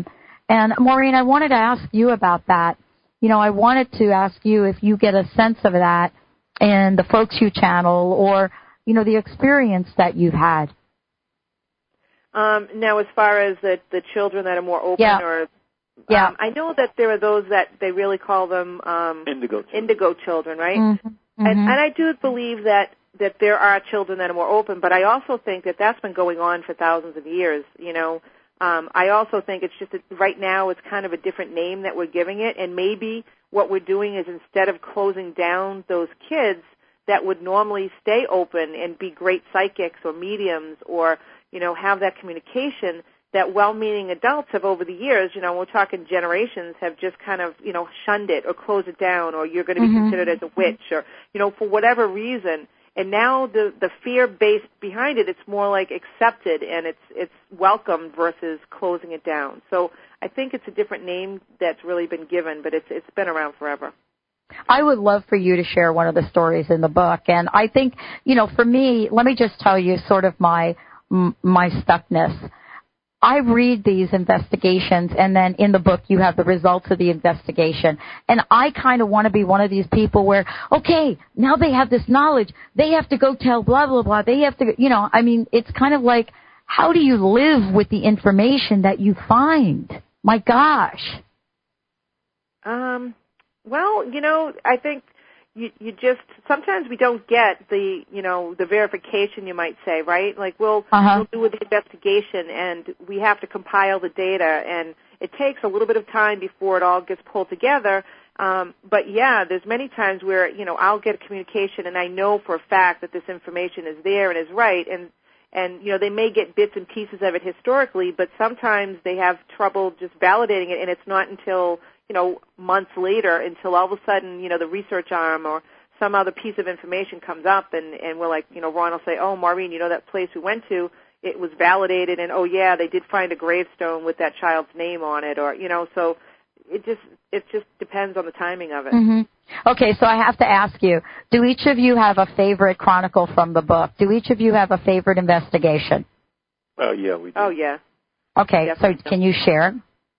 A: And Maureen, I wanted to ask you about that. You know, I wanted to ask you if you get a sense of that in the Folks You channel or, you know, the experience that you've had.
B: Um, now, as far as the, the children that are more open
A: yeah.
B: or...
A: Yeah.
B: Um, I know that there are those that they really call them um,
C: indigo children.
B: indigo children, right?
A: Mm-hmm.
B: And,
A: mm-hmm.
B: and I do believe that, that there are children that are more open, but I also think that that's been going on for thousands of years, you know. Um, I also think it's just that right now it's kind of a different name that we're giving it, and maybe what we're doing is instead of closing down those kids that would normally stay open and be great psychics or mediums or, you know, have that communication, that well-meaning adults have over the years, you know, we're talking generations, have just kind of, you know, shunned it or closed it down or you're going to be mm-hmm. considered as a witch or, you know, for whatever reason. And now the, the fear-based behind it, it's more like accepted and it's it's welcomed versus closing it down. So I think it's a different name that's really been given, but it's it's been around forever.
A: I would love for you to share one of the stories in the book. And I think, you know, for me, let me just tell you sort of my my stuckness. I read these investigations, and then in the book you have the results of the investigation. And I kind of want to be one of these people where, okay, now they have this knowledge. They have to go tell blah, blah, blah. They have to, you know, I mean, it's kind of like, how do you live with the information that you find? My gosh.
B: Um. Well, you know, I think you you just sometimes we don't get the you know the verification, you might say, right? Like we'll
A: uh-huh.
B: we'll do the investigation and we have to compile the data, and it takes a little bit of time before it all gets pulled together. Um, but yeah, there's many times where you know I'll get a communication and I know for a fact that this information is there and is right, and and you know they may get bits and pieces of it historically, but sometimes they have trouble just validating it, and it's not until you know, months later until all of a sudden, you know, the research arm or some other piece of information comes up and, and we're like, you know, Ron will say, oh, Maureen, you know, that place we went to, it was validated and, oh, yeah, they did find a gravestone with that child's name on it or, you know, so it just it just depends on the timing of it.
A: Mm-hmm. Okay, so I have to ask you, do each of you have a favorite chronicle from the book? Do each of you have a favorite investigation?
C: Oh, yeah, we do.
B: Oh, yeah.
A: Okay,
B: Definitely.
A: So can you share?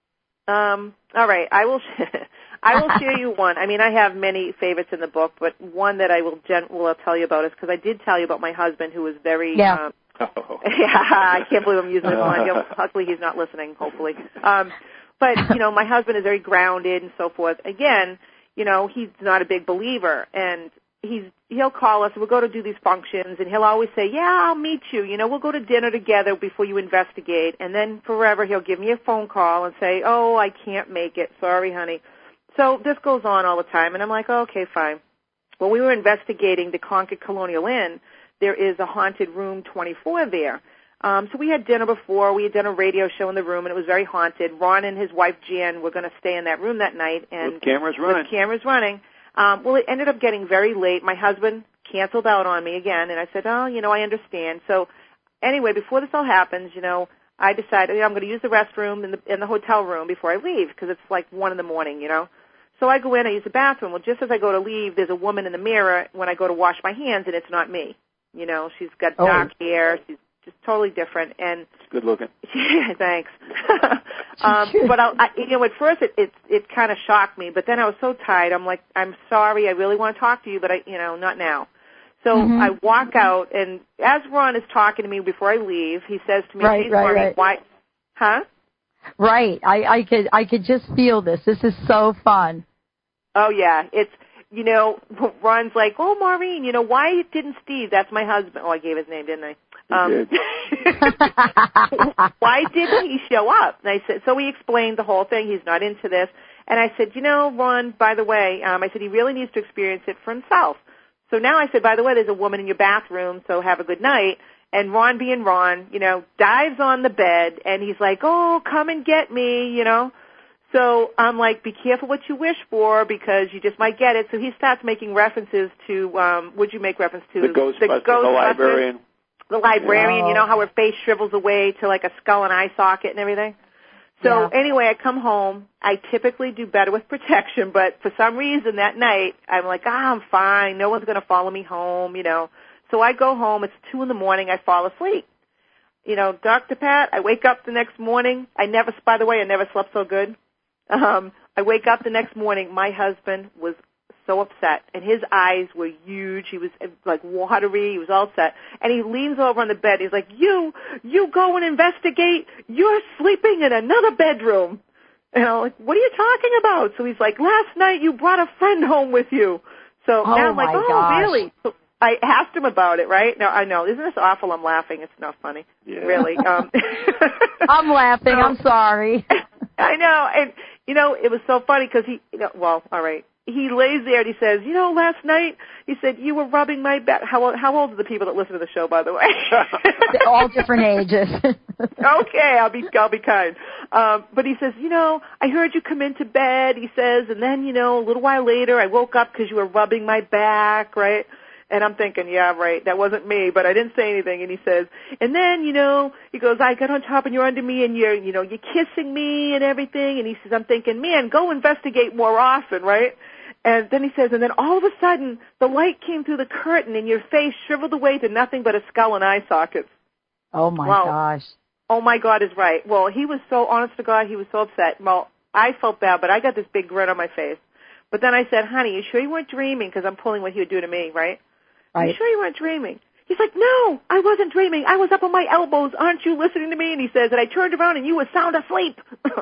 B: Um, all right, I will. I will share you one. I mean, I have many favorites in the book, but one that I will gen- will tell you about is because I did tell you about my husband, who was very.
A: Yeah.
B: Um, yeah, I can't believe I'm using this one. You know, luckily, he's not listening. Hopefully, um, but you know, my husband is very grounded and so forth. Again, you know, he's not a big believer, and he's he'll call us. We'll go to do these functions, and he'll always say, "Yeah, I'll meet you. You know, we'll go to dinner together before you investigate." And then forever, he'll give me a phone call and say, "Oh, I can't make it. Sorry, honey." So this goes on all the time, and I'm like, oh, "Okay, fine." Well, we were investigating the Concord Colonial Inn. There is a haunted room twenty-four there. Um, so we had dinner before. We had done a radio show in the room, and it was very haunted. Ron and his wife Jan were going to stay in that room that night, and
C: with cameras running.
B: With cameras running. Um, well, it ended up getting very late. My husband canceled out on me again, and I said, oh, you know, I understand. So anyway, before this all happens, you know, I decided you know, I'm going to use the restroom in the, in the hotel room before I leave because it's like one in the morning, you know. So I go in, I use the bathroom. Well, just as I go to leave, there's a woman in the mirror when I go to wash my hands, and it's not me. You know, she's got
A: oh.
B: dark hair. She's just totally different. And
C: good looking.
B: Thanks. um, but I'll, I, you know, at first it it, it kind of shocked me, but then I was so tired. I'm like, I'm sorry. I really want to talk to you, but I, you know, not now. So
A: mm-hmm.
B: I walk out, and as Ron is talking to me before I leave, he says to me,
A: right,
B: "Please,
A: right,
B: Maureen,
A: right.
B: why?" Huh?
A: Right. I, I could I could just feel this. This is so fun.
B: Oh yeah, it's. You know, Ron's like, oh, Maureen, you know, why didn't Steve, that's my husband, oh, I gave his name, didn't I? Um,
C: did.
B: Why didn't he show up? And I said, so he explained the whole thing. He's not into this. And I said, you know, Ron, by the way, um, I said, he really needs to experience it for himself. So now I said, by the way, there's a woman in your bathroom, so have a good night. And Ron being Ron, you know, dives on the bed, and he's like, oh, come and get me, you know. So I'm like, be careful what you wish for because you just might get it. So he starts making references to, um, would you make reference to?
C: The Ghostbuster, the,
B: Ghostbuster,
C: the librarian.
B: The librarian,
A: yeah.
B: You know how her face shrivels away to like a skull and eye socket and everything? So
A: yeah.
B: Anyway, I come home. I typically do better with protection, but for some reason that night, I'm like, ah, I'm fine. No one's going to follow me home, you know. So I go home. It's two in the morning. I fall asleep. you know, Doctor Pat, I wake up the next morning. I never, by the way, I never slept so good. Um, I wake up the next morning. My husband was so upset, and his eyes were huge. He was like watery. He was all upset, and he leans over on the bed. He's like, "You, you go and investigate. You're sleeping in another bedroom." And I'm like, "What are you talking about?" So he's like, "Last night you brought a friend home with you." So
A: oh
B: now I'm like,
A: my
B: "Oh,
A: gosh.
B: really?" So I asked him about it, right? Now I know, isn't this awful? I'm laughing. It's not funny,
C: yeah.
B: really. Um,
A: I'm laughing. I'm sorry.
B: I know, and you know, it was so funny because he, you know, well, all right. He lays there and he says, "You know, last night," he said, "you were rubbing my back." How, how old are the people that listen to the show, by the way?
A: They're all different ages.
B: Okay, I'll be I'll be kind. Um, but he says, "You know, I heard you come into bed," he says, "and then, you know, a little while later I woke up because you were rubbing my back," right? And I'm thinking, yeah, right, that wasn't me, but I didn't say anything. And he says, "And then, you know," he goes, "I got on top and you're under me and you're, you know, you're kissing me and everything." And he says, I'm thinking, man, go investigate more often, right? And then he says, and then all of a sudden, the light came through the curtain and your face shriveled away to nothing but a skull and eye sockets.
A: Oh, my
B: well,
A: gosh.
B: Oh, my God is right. Well, he was so, honest to God, he was so upset. Well, I felt bad, but I got this big grin on my face. But then I said, "Honey, you sure you weren't dreaming?" Because I'm pulling what he would do to me, right?
A: Right.
B: "You sure you weren't dreaming?" He's like, "No, I wasn't dreaming. I was up on my elbows. Aren't you listening to me?" And he says, and I turned around and you were sound asleep.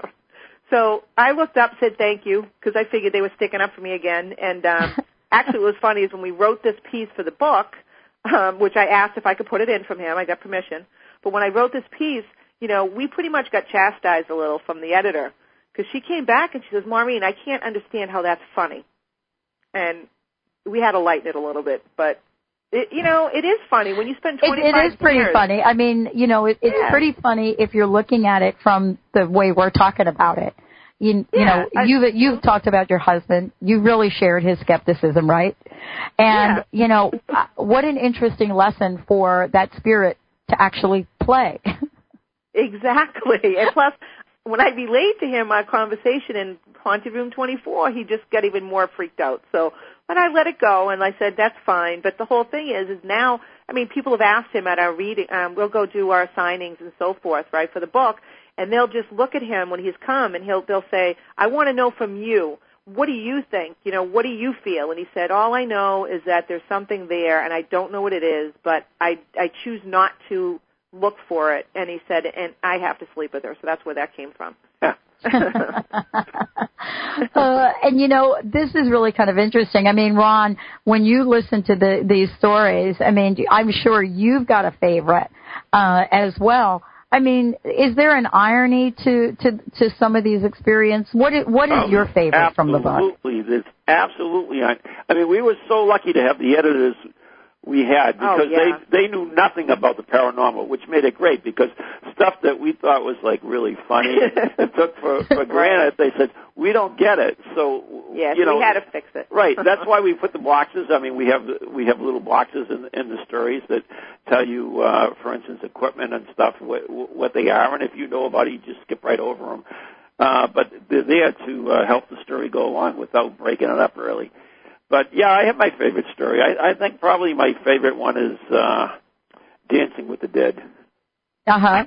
B: So I looked up, said thank you, because I figured they were sticking up for me again. And um, actually what was funny is when we wrote this piece for the book, um, which I asked if I could put it in from him, I got permission. But when I wrote this piece, you know, we pretty much got chastised a little from the editor, because she came back and she says, "Maureen, I can't understand how that's funny." And we had to lighten it a little bit, but It, you know, it is funny when you spend twenty-five years.
A: It, it is pretty
B: years.
A: funny. I mean, you know, it, it's
B: yeah.
A: pretty funny if you're looking at it from the way we're talking about it. You,
B: yeah,
A: you know,
B: I,
A: you've, you've talked about your husband. You really shared his skepticism, right? And,
B: yeah.
A: you know, what an interesting lesson for that spirit to actually play.
B: Exactly. And plus, when I relayed to him our conversation in Haunted Room twenty-four, he just got even more freaked out. So, but I let it go, and I said, that's fine. But the whole thing is, is now, I mean, people have asked him at our reading, um, we'll go do our signings and so forth, right, for the book, and they'll just look at him when he's come, and he'll, they'll say, "I want to know from you, what do you think? You know, what do you feel?" And he said, "All I know is that there's something there, and I don't know what it is, but I, I choose not to look for it." And he said, "And I have to sleep with her." So that's where that came from.
A: uh, and you know, this is really kind of interesting. I mean, Ron, when you listen to the, these stories, I mean, I'm sure you've got a favorite uh, as well. I mean, is there an irony to, to, to some of these experiences? What is, what is
C: oh,
A: your favorite from the book?
C: Absolutely, there's absolutely. I, I mean, we were so lucky to have the editors we had, because
B: oh, yeah.
C: they they knew nothing about the paranormal, which made it great, because stuff that we thought was like really funny and took for, for granted, they said, we don't get it. So
B: yes,
C: you know,
B: we had to fix it.
C: Right. That's why we put the boxes. I mean, we have we have little boxes in in the stories that tell you, uh, for instance, equipment and stuff, what, what they are, and if you know about it, you just skip right over them. Uh, but they're there to uh, help the story go along without breaking it up really. But, yeah, I have my favorite story. I, I think probably my favorite one is uh, Dancing with the Dead.
A: Uh-huh.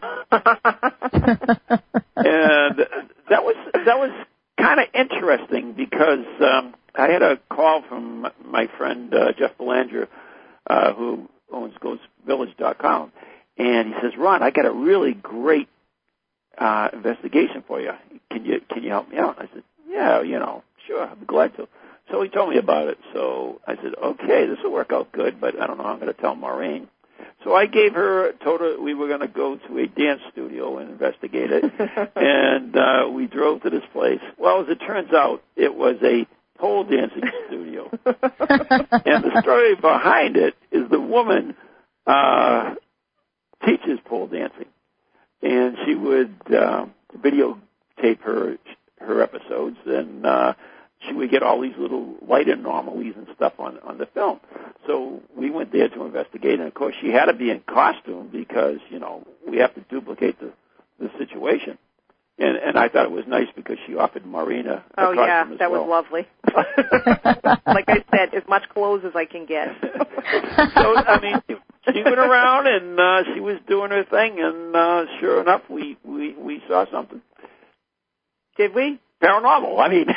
C: And that was that was kind of interesting because um, I had a call from my friend uh, Jeff Belanger, uh, who owns ghost village dot com, and he says, "Ron, I got a really great uh, investigation for you. Can you can you help me out?" I said, "Yeah, you know, sure, I'm glad to." So he told me about it. So I said, okay, this will work out good, but I don't know how I'm going to tell Maureen. So I gave her, told her we were going to go to a dance studio and investigate it. And uh, we drove to this place. Well, as it turns out, it was a pole dancing studio. And the story behind it is the woman uh, teaches pole dancing. And she would uh, videotape her, her episodes, and uh, she would get all these little light anomalies and stuff on, on the film. So we went there to investigate, and of course she had to be in costume because, you know, we have to duplicate the, the situation. And, and I thought it was nice because she offered Maureen a, a
B: oh,
C: costume
B: yeah,
C: as
B: that
C: well.
B: was lovely. Like I said, as much clothes as I can get.
C: So, I mean, she went around, and uh, she was doing her thing, and uh, sure enough, we, we, we saw something.
B: Did we?
C: Paranormal, I mean.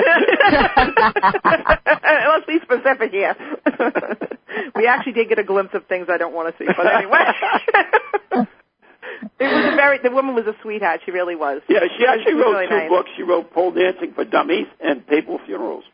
B: Let's be specific here. We actually did get a glimpse of things I don't want to see, but anyway. It was a very, the woman was a sweetheart, she really was.
C: Yeah, she actually wrote
B: really
C: two
B: nice.
C: books. She wrote Pole Dancing for Dummies and Papal Funerals.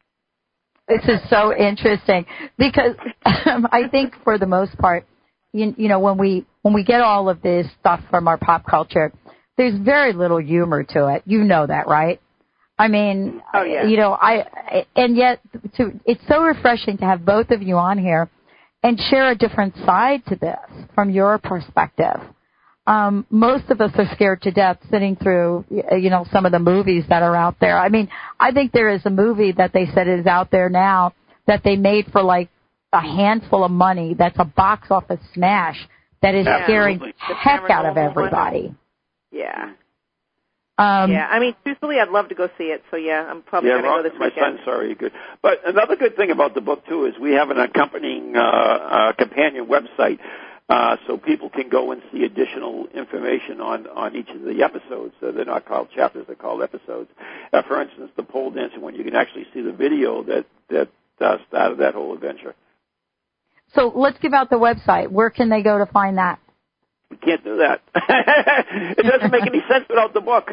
A: This is so interesting because um, I think for the most part, you, you know, when we when we get all of this stuff from our pop culture, there's very little humor to it. You know that, right? I mean,
B: oh, yeah.
A: you know, I and yet to, it's so refreshing to have both of you on here and share a different side to this from your perspective. Um, most of us are scared to death sitting through, you know, some of the movies that are out there. I mean, I think there is a movie that they said is out there now that they made for like a handful of money that's a box office smash that is
C: Absolutely.
A: scaring the heck out of everybody.
B: One. Yeah.
A: Um,
B: yeah, I mean, truthfully, I'd love to go see it, so yeah, I'm probably
C: yeah,
B: going to go this
C: my
B: weekend.
C: son's sorry, good. But another good thing about the book, too, is we have an accompanying uh, uh, companion website. Uh, so people can go and see additional information on, on each of the episodes. So they're not called chapters, they're called episodes. Uh, for instance, the pole dancing one, you can actually see the video that, that uh, started that whole adventure.
A: So let's give out the website. Where can they go to find that?
C: We can't do that. It doesn't make any sense without the book.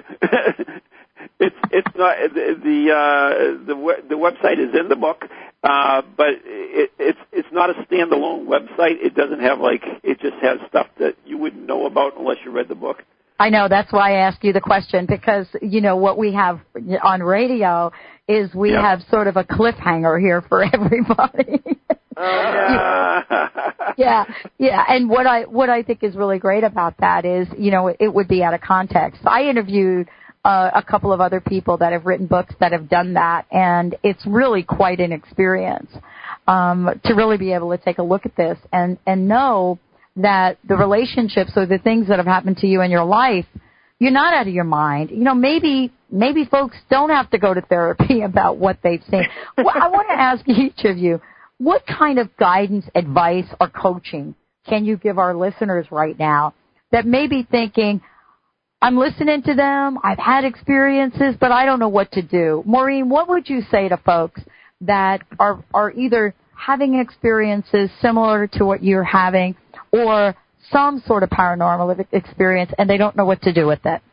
C: It's it's not the uh, the the website is in the book, uh, but it, it's it's not a standalone website. It doesn't have like it just has stuff that you wouldn't know about unless you read the book.
A: I know, that's why I asked you the question, because you know what we have on radio is we
C: yeah.
A: have sort of a cliffhanger here for everybody.
C: Oh, yeah.
A: yeah, yeah, and what I what I think is really great about that is, you know, it would be out of context. I interviewed uh, a couple of other people that have written books that have done that, and it's really quite an experience um, to really be able to take a look at this and, and know that the relationships or the things that have happened to you in your life, you're not out of your mind. You know, maybe maybe folks don't have to go to therapy about what they've seen. Well, I want to ask each of you, what kind of guidance, advice, or coaching can you give our listeners right now that may be thinking, I'm listening to them, I've had experiences, but I don't know what to do? Maureen, what would you say to folks that are, are either having experiences similar to what you're having or some sort of paranormal experience and they don't know what to do with it?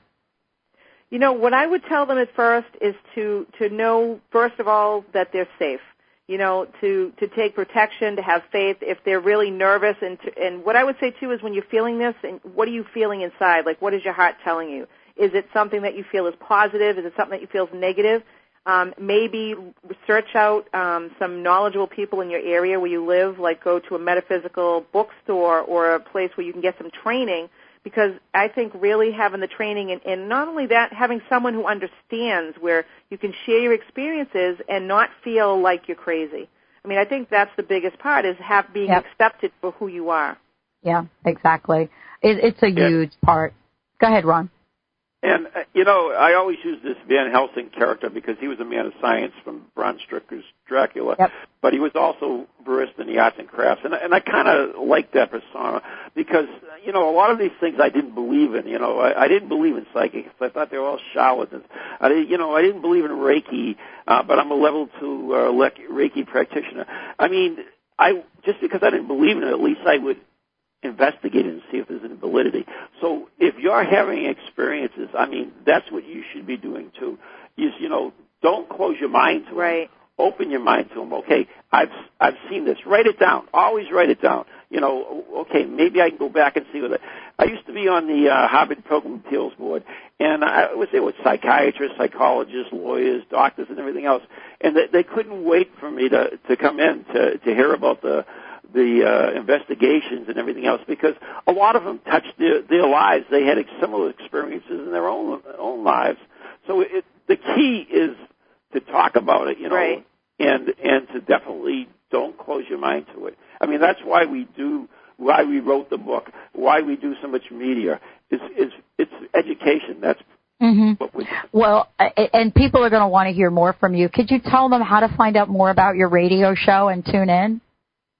B: You know, what I would tell them at first is to, to know, first of all, that they're safe. You know, to, to take protection, to have faith if they're really nervous. And, to, and what I would say, too, is when you're feeling this, and what are you feeling inside? Like, what is your heart telling you? Is it something that you feel is positive? Is it something that you feel is negative? Um, maybe search out um, some knowledgeable people in your area where you live, like go to a metaphysical bookstore or a place where you can get some training, because I think really having the training and, and not only that, having someone who understands where you can share your experiences and not feel like you're crazy. I mean, I think that's the biggest part is have being yep. accepted for who you are.
A: Yeah, exactly. It, it's a yeah. huge part. Go ahead, Ron.
C: And, uh, you know, I always use this Van Helsing character because he was a man of science from Bram Stoker's Dracula,
A: yep.
C: but he was also versed in the arts and crafts. And, and I kind of like that persona because, you know, a lot of these things I didn't believe in. You know, I, I didn't believe in psychics. I thought they were all charlatans. I didn't, you know, I didn't believe in Reiki, uh, but I'm a level two uh, Reiki practitioner. I mean, I just because I didn't believe in it, at least I would investigate it and see if there's any validity. So if you're having experiences, I mean, that's what you should be doing too. Is, you know, don't close your mind to
B: right.
C: them. Open your mind to them. Okay, I've I've seen this. Write it down. Always write it down. You know, okay, maybe I can go back and see what it. I used to be on the uh, Harvard Pilgrim Appeals Board, and I was there with psychiatrists, psychologists, lawyers, doctors, and everything else, and they, they couldn't wait for me to to come in to to hear about the the uh, investigations and everything else, because a lot of them touched their, their lives. They had similar experiences in their own own lives. So it, the key is to talk about it, you know,
B: right.
C: and and to definitely don't close your mind to it. I mean, that's why we do, why we wrote the book, why we do so much media. Is is it's education. That's
A: mm-hmm.
C: what we do.
A: Well, and people are going to want to hear more from you. Could you tell them how to find out more about your radio show and tune in?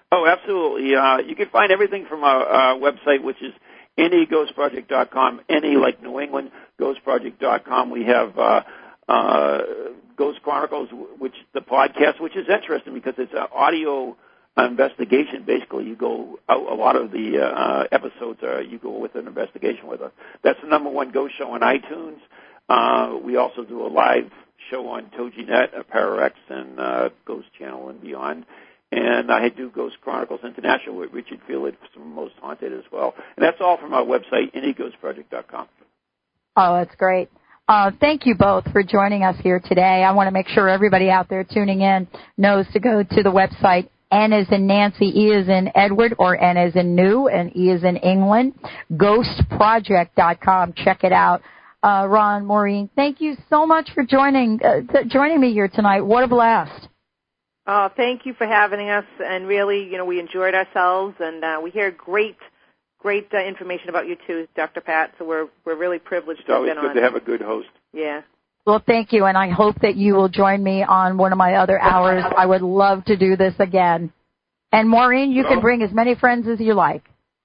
C: Oh, absolutely. Uh, you can find everything from our, our website, which is any ghost project dot com, any like New England ghost project dot com. We have uh, uh, Ghost Chronicles, which the podcast, which is interesting because it's an audio investigation. Basically, you go out, a lot of the uh, episodes are you go with an investigation with us. That's the number one ghost show on iTunes. Uh, we also do a live show on TogiNet, Pararex, and uh, Ghost Channel and beyond. And I do Ghost Chronicles International with Richard Field from Most Haunted as well. And that's all from our website, any ghost project dot com.
A: Oh, that's great. Uh, thank you both for joining us here today. I want to make sure everybody out there tuning in knows to go to the website, N as in Nancy, E as in Edward, or N as in New, and E as in England, ghost project dot com. Check it out. Uh, Ron, Maureen, thank you so much for joining uh, t- joining me here tonight. What a blast.
B: Oh, thank you for having us, and really, you know, we enjoyed ourselves, and uh, we hear great, great uh, information about you too, Doctor Pat. So we're we're really privileged to have been on.
C: It's always good to have a good host.
B: Yeah.
A: Well, thank you, and I hope that you will join me on one of my other hours. I would love to do this again. And Maureen, you oh. can bring as many friends as you like.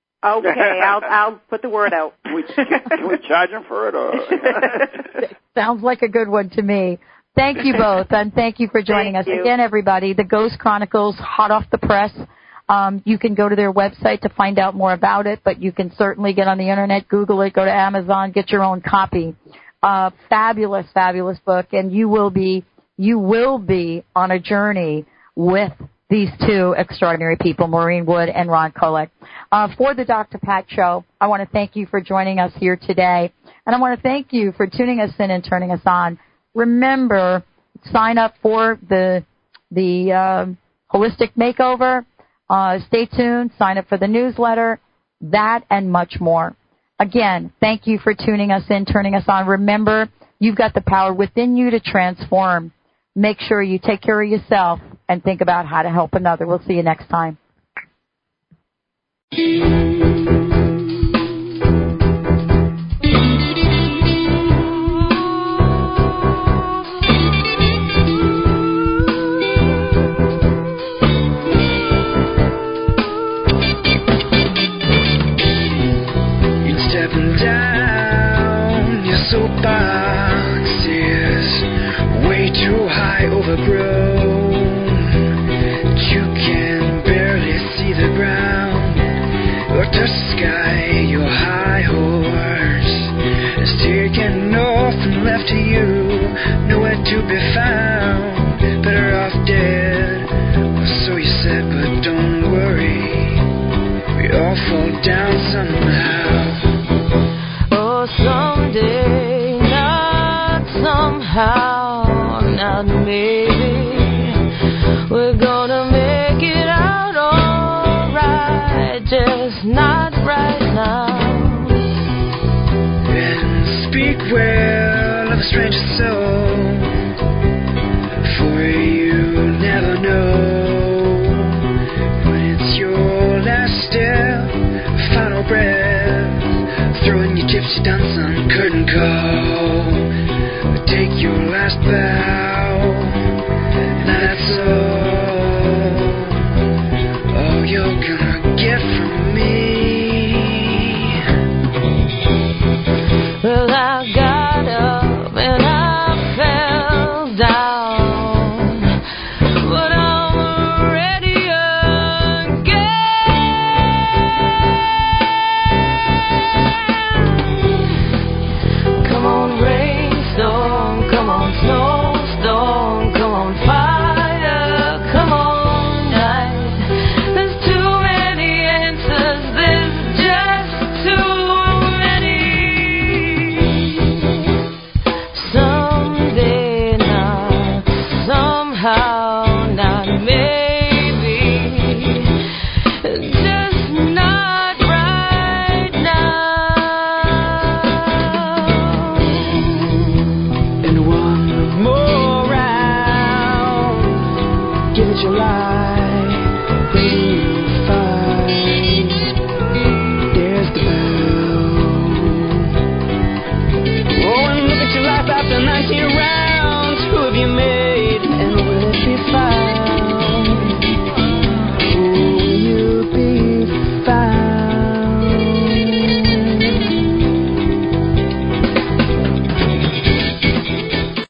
B: Okay, I'll I'll put the word out.
C: Can we, can we charge them for it? Or?
A: Sounds like a good one to me. Thank you both, and thank you for joining
B: thank
A: us.
B: You.
A: Again, everybody, the Ghost Chronicles, hot off the press. Um, you can go to their website to find out more about it, but you can certainly get on the Internet, Google it, go to Amazon, get your own copy. Uh, fabulous, fabulous book, and you will be you will be on a journey with these two extraordinary people, Maureen Wood and Ron Kolek. Uh, for the Doctor Pat Show, I want to thank you for joining us here today, and I want to thank you for tuning us in and turning us on. Remember, sign up for the the uh, holistic makeover. Uh, stay tuned. Sign up for the newsletter. That and much more. Again, thank you for tuning us in, turning us on. Remember, you've got the power within you to transform. Make sure you take care of yourself and think about how to help another. We'll see you next time.
H: Soapbox is way too high, overgrown. You can barely see the ground or touch the sky. Your high horse is taken north and left to you, nowhere to be found. Better off dead, or so you said, but don't worry, we all fall down somehow. Oh, someday. Somehow, not maybe, we're gonna make it out alright, just not right now. And speak well of a stranger's soul, for you never know when it's your last step, final breath, throwing your gypsy down some curtain call.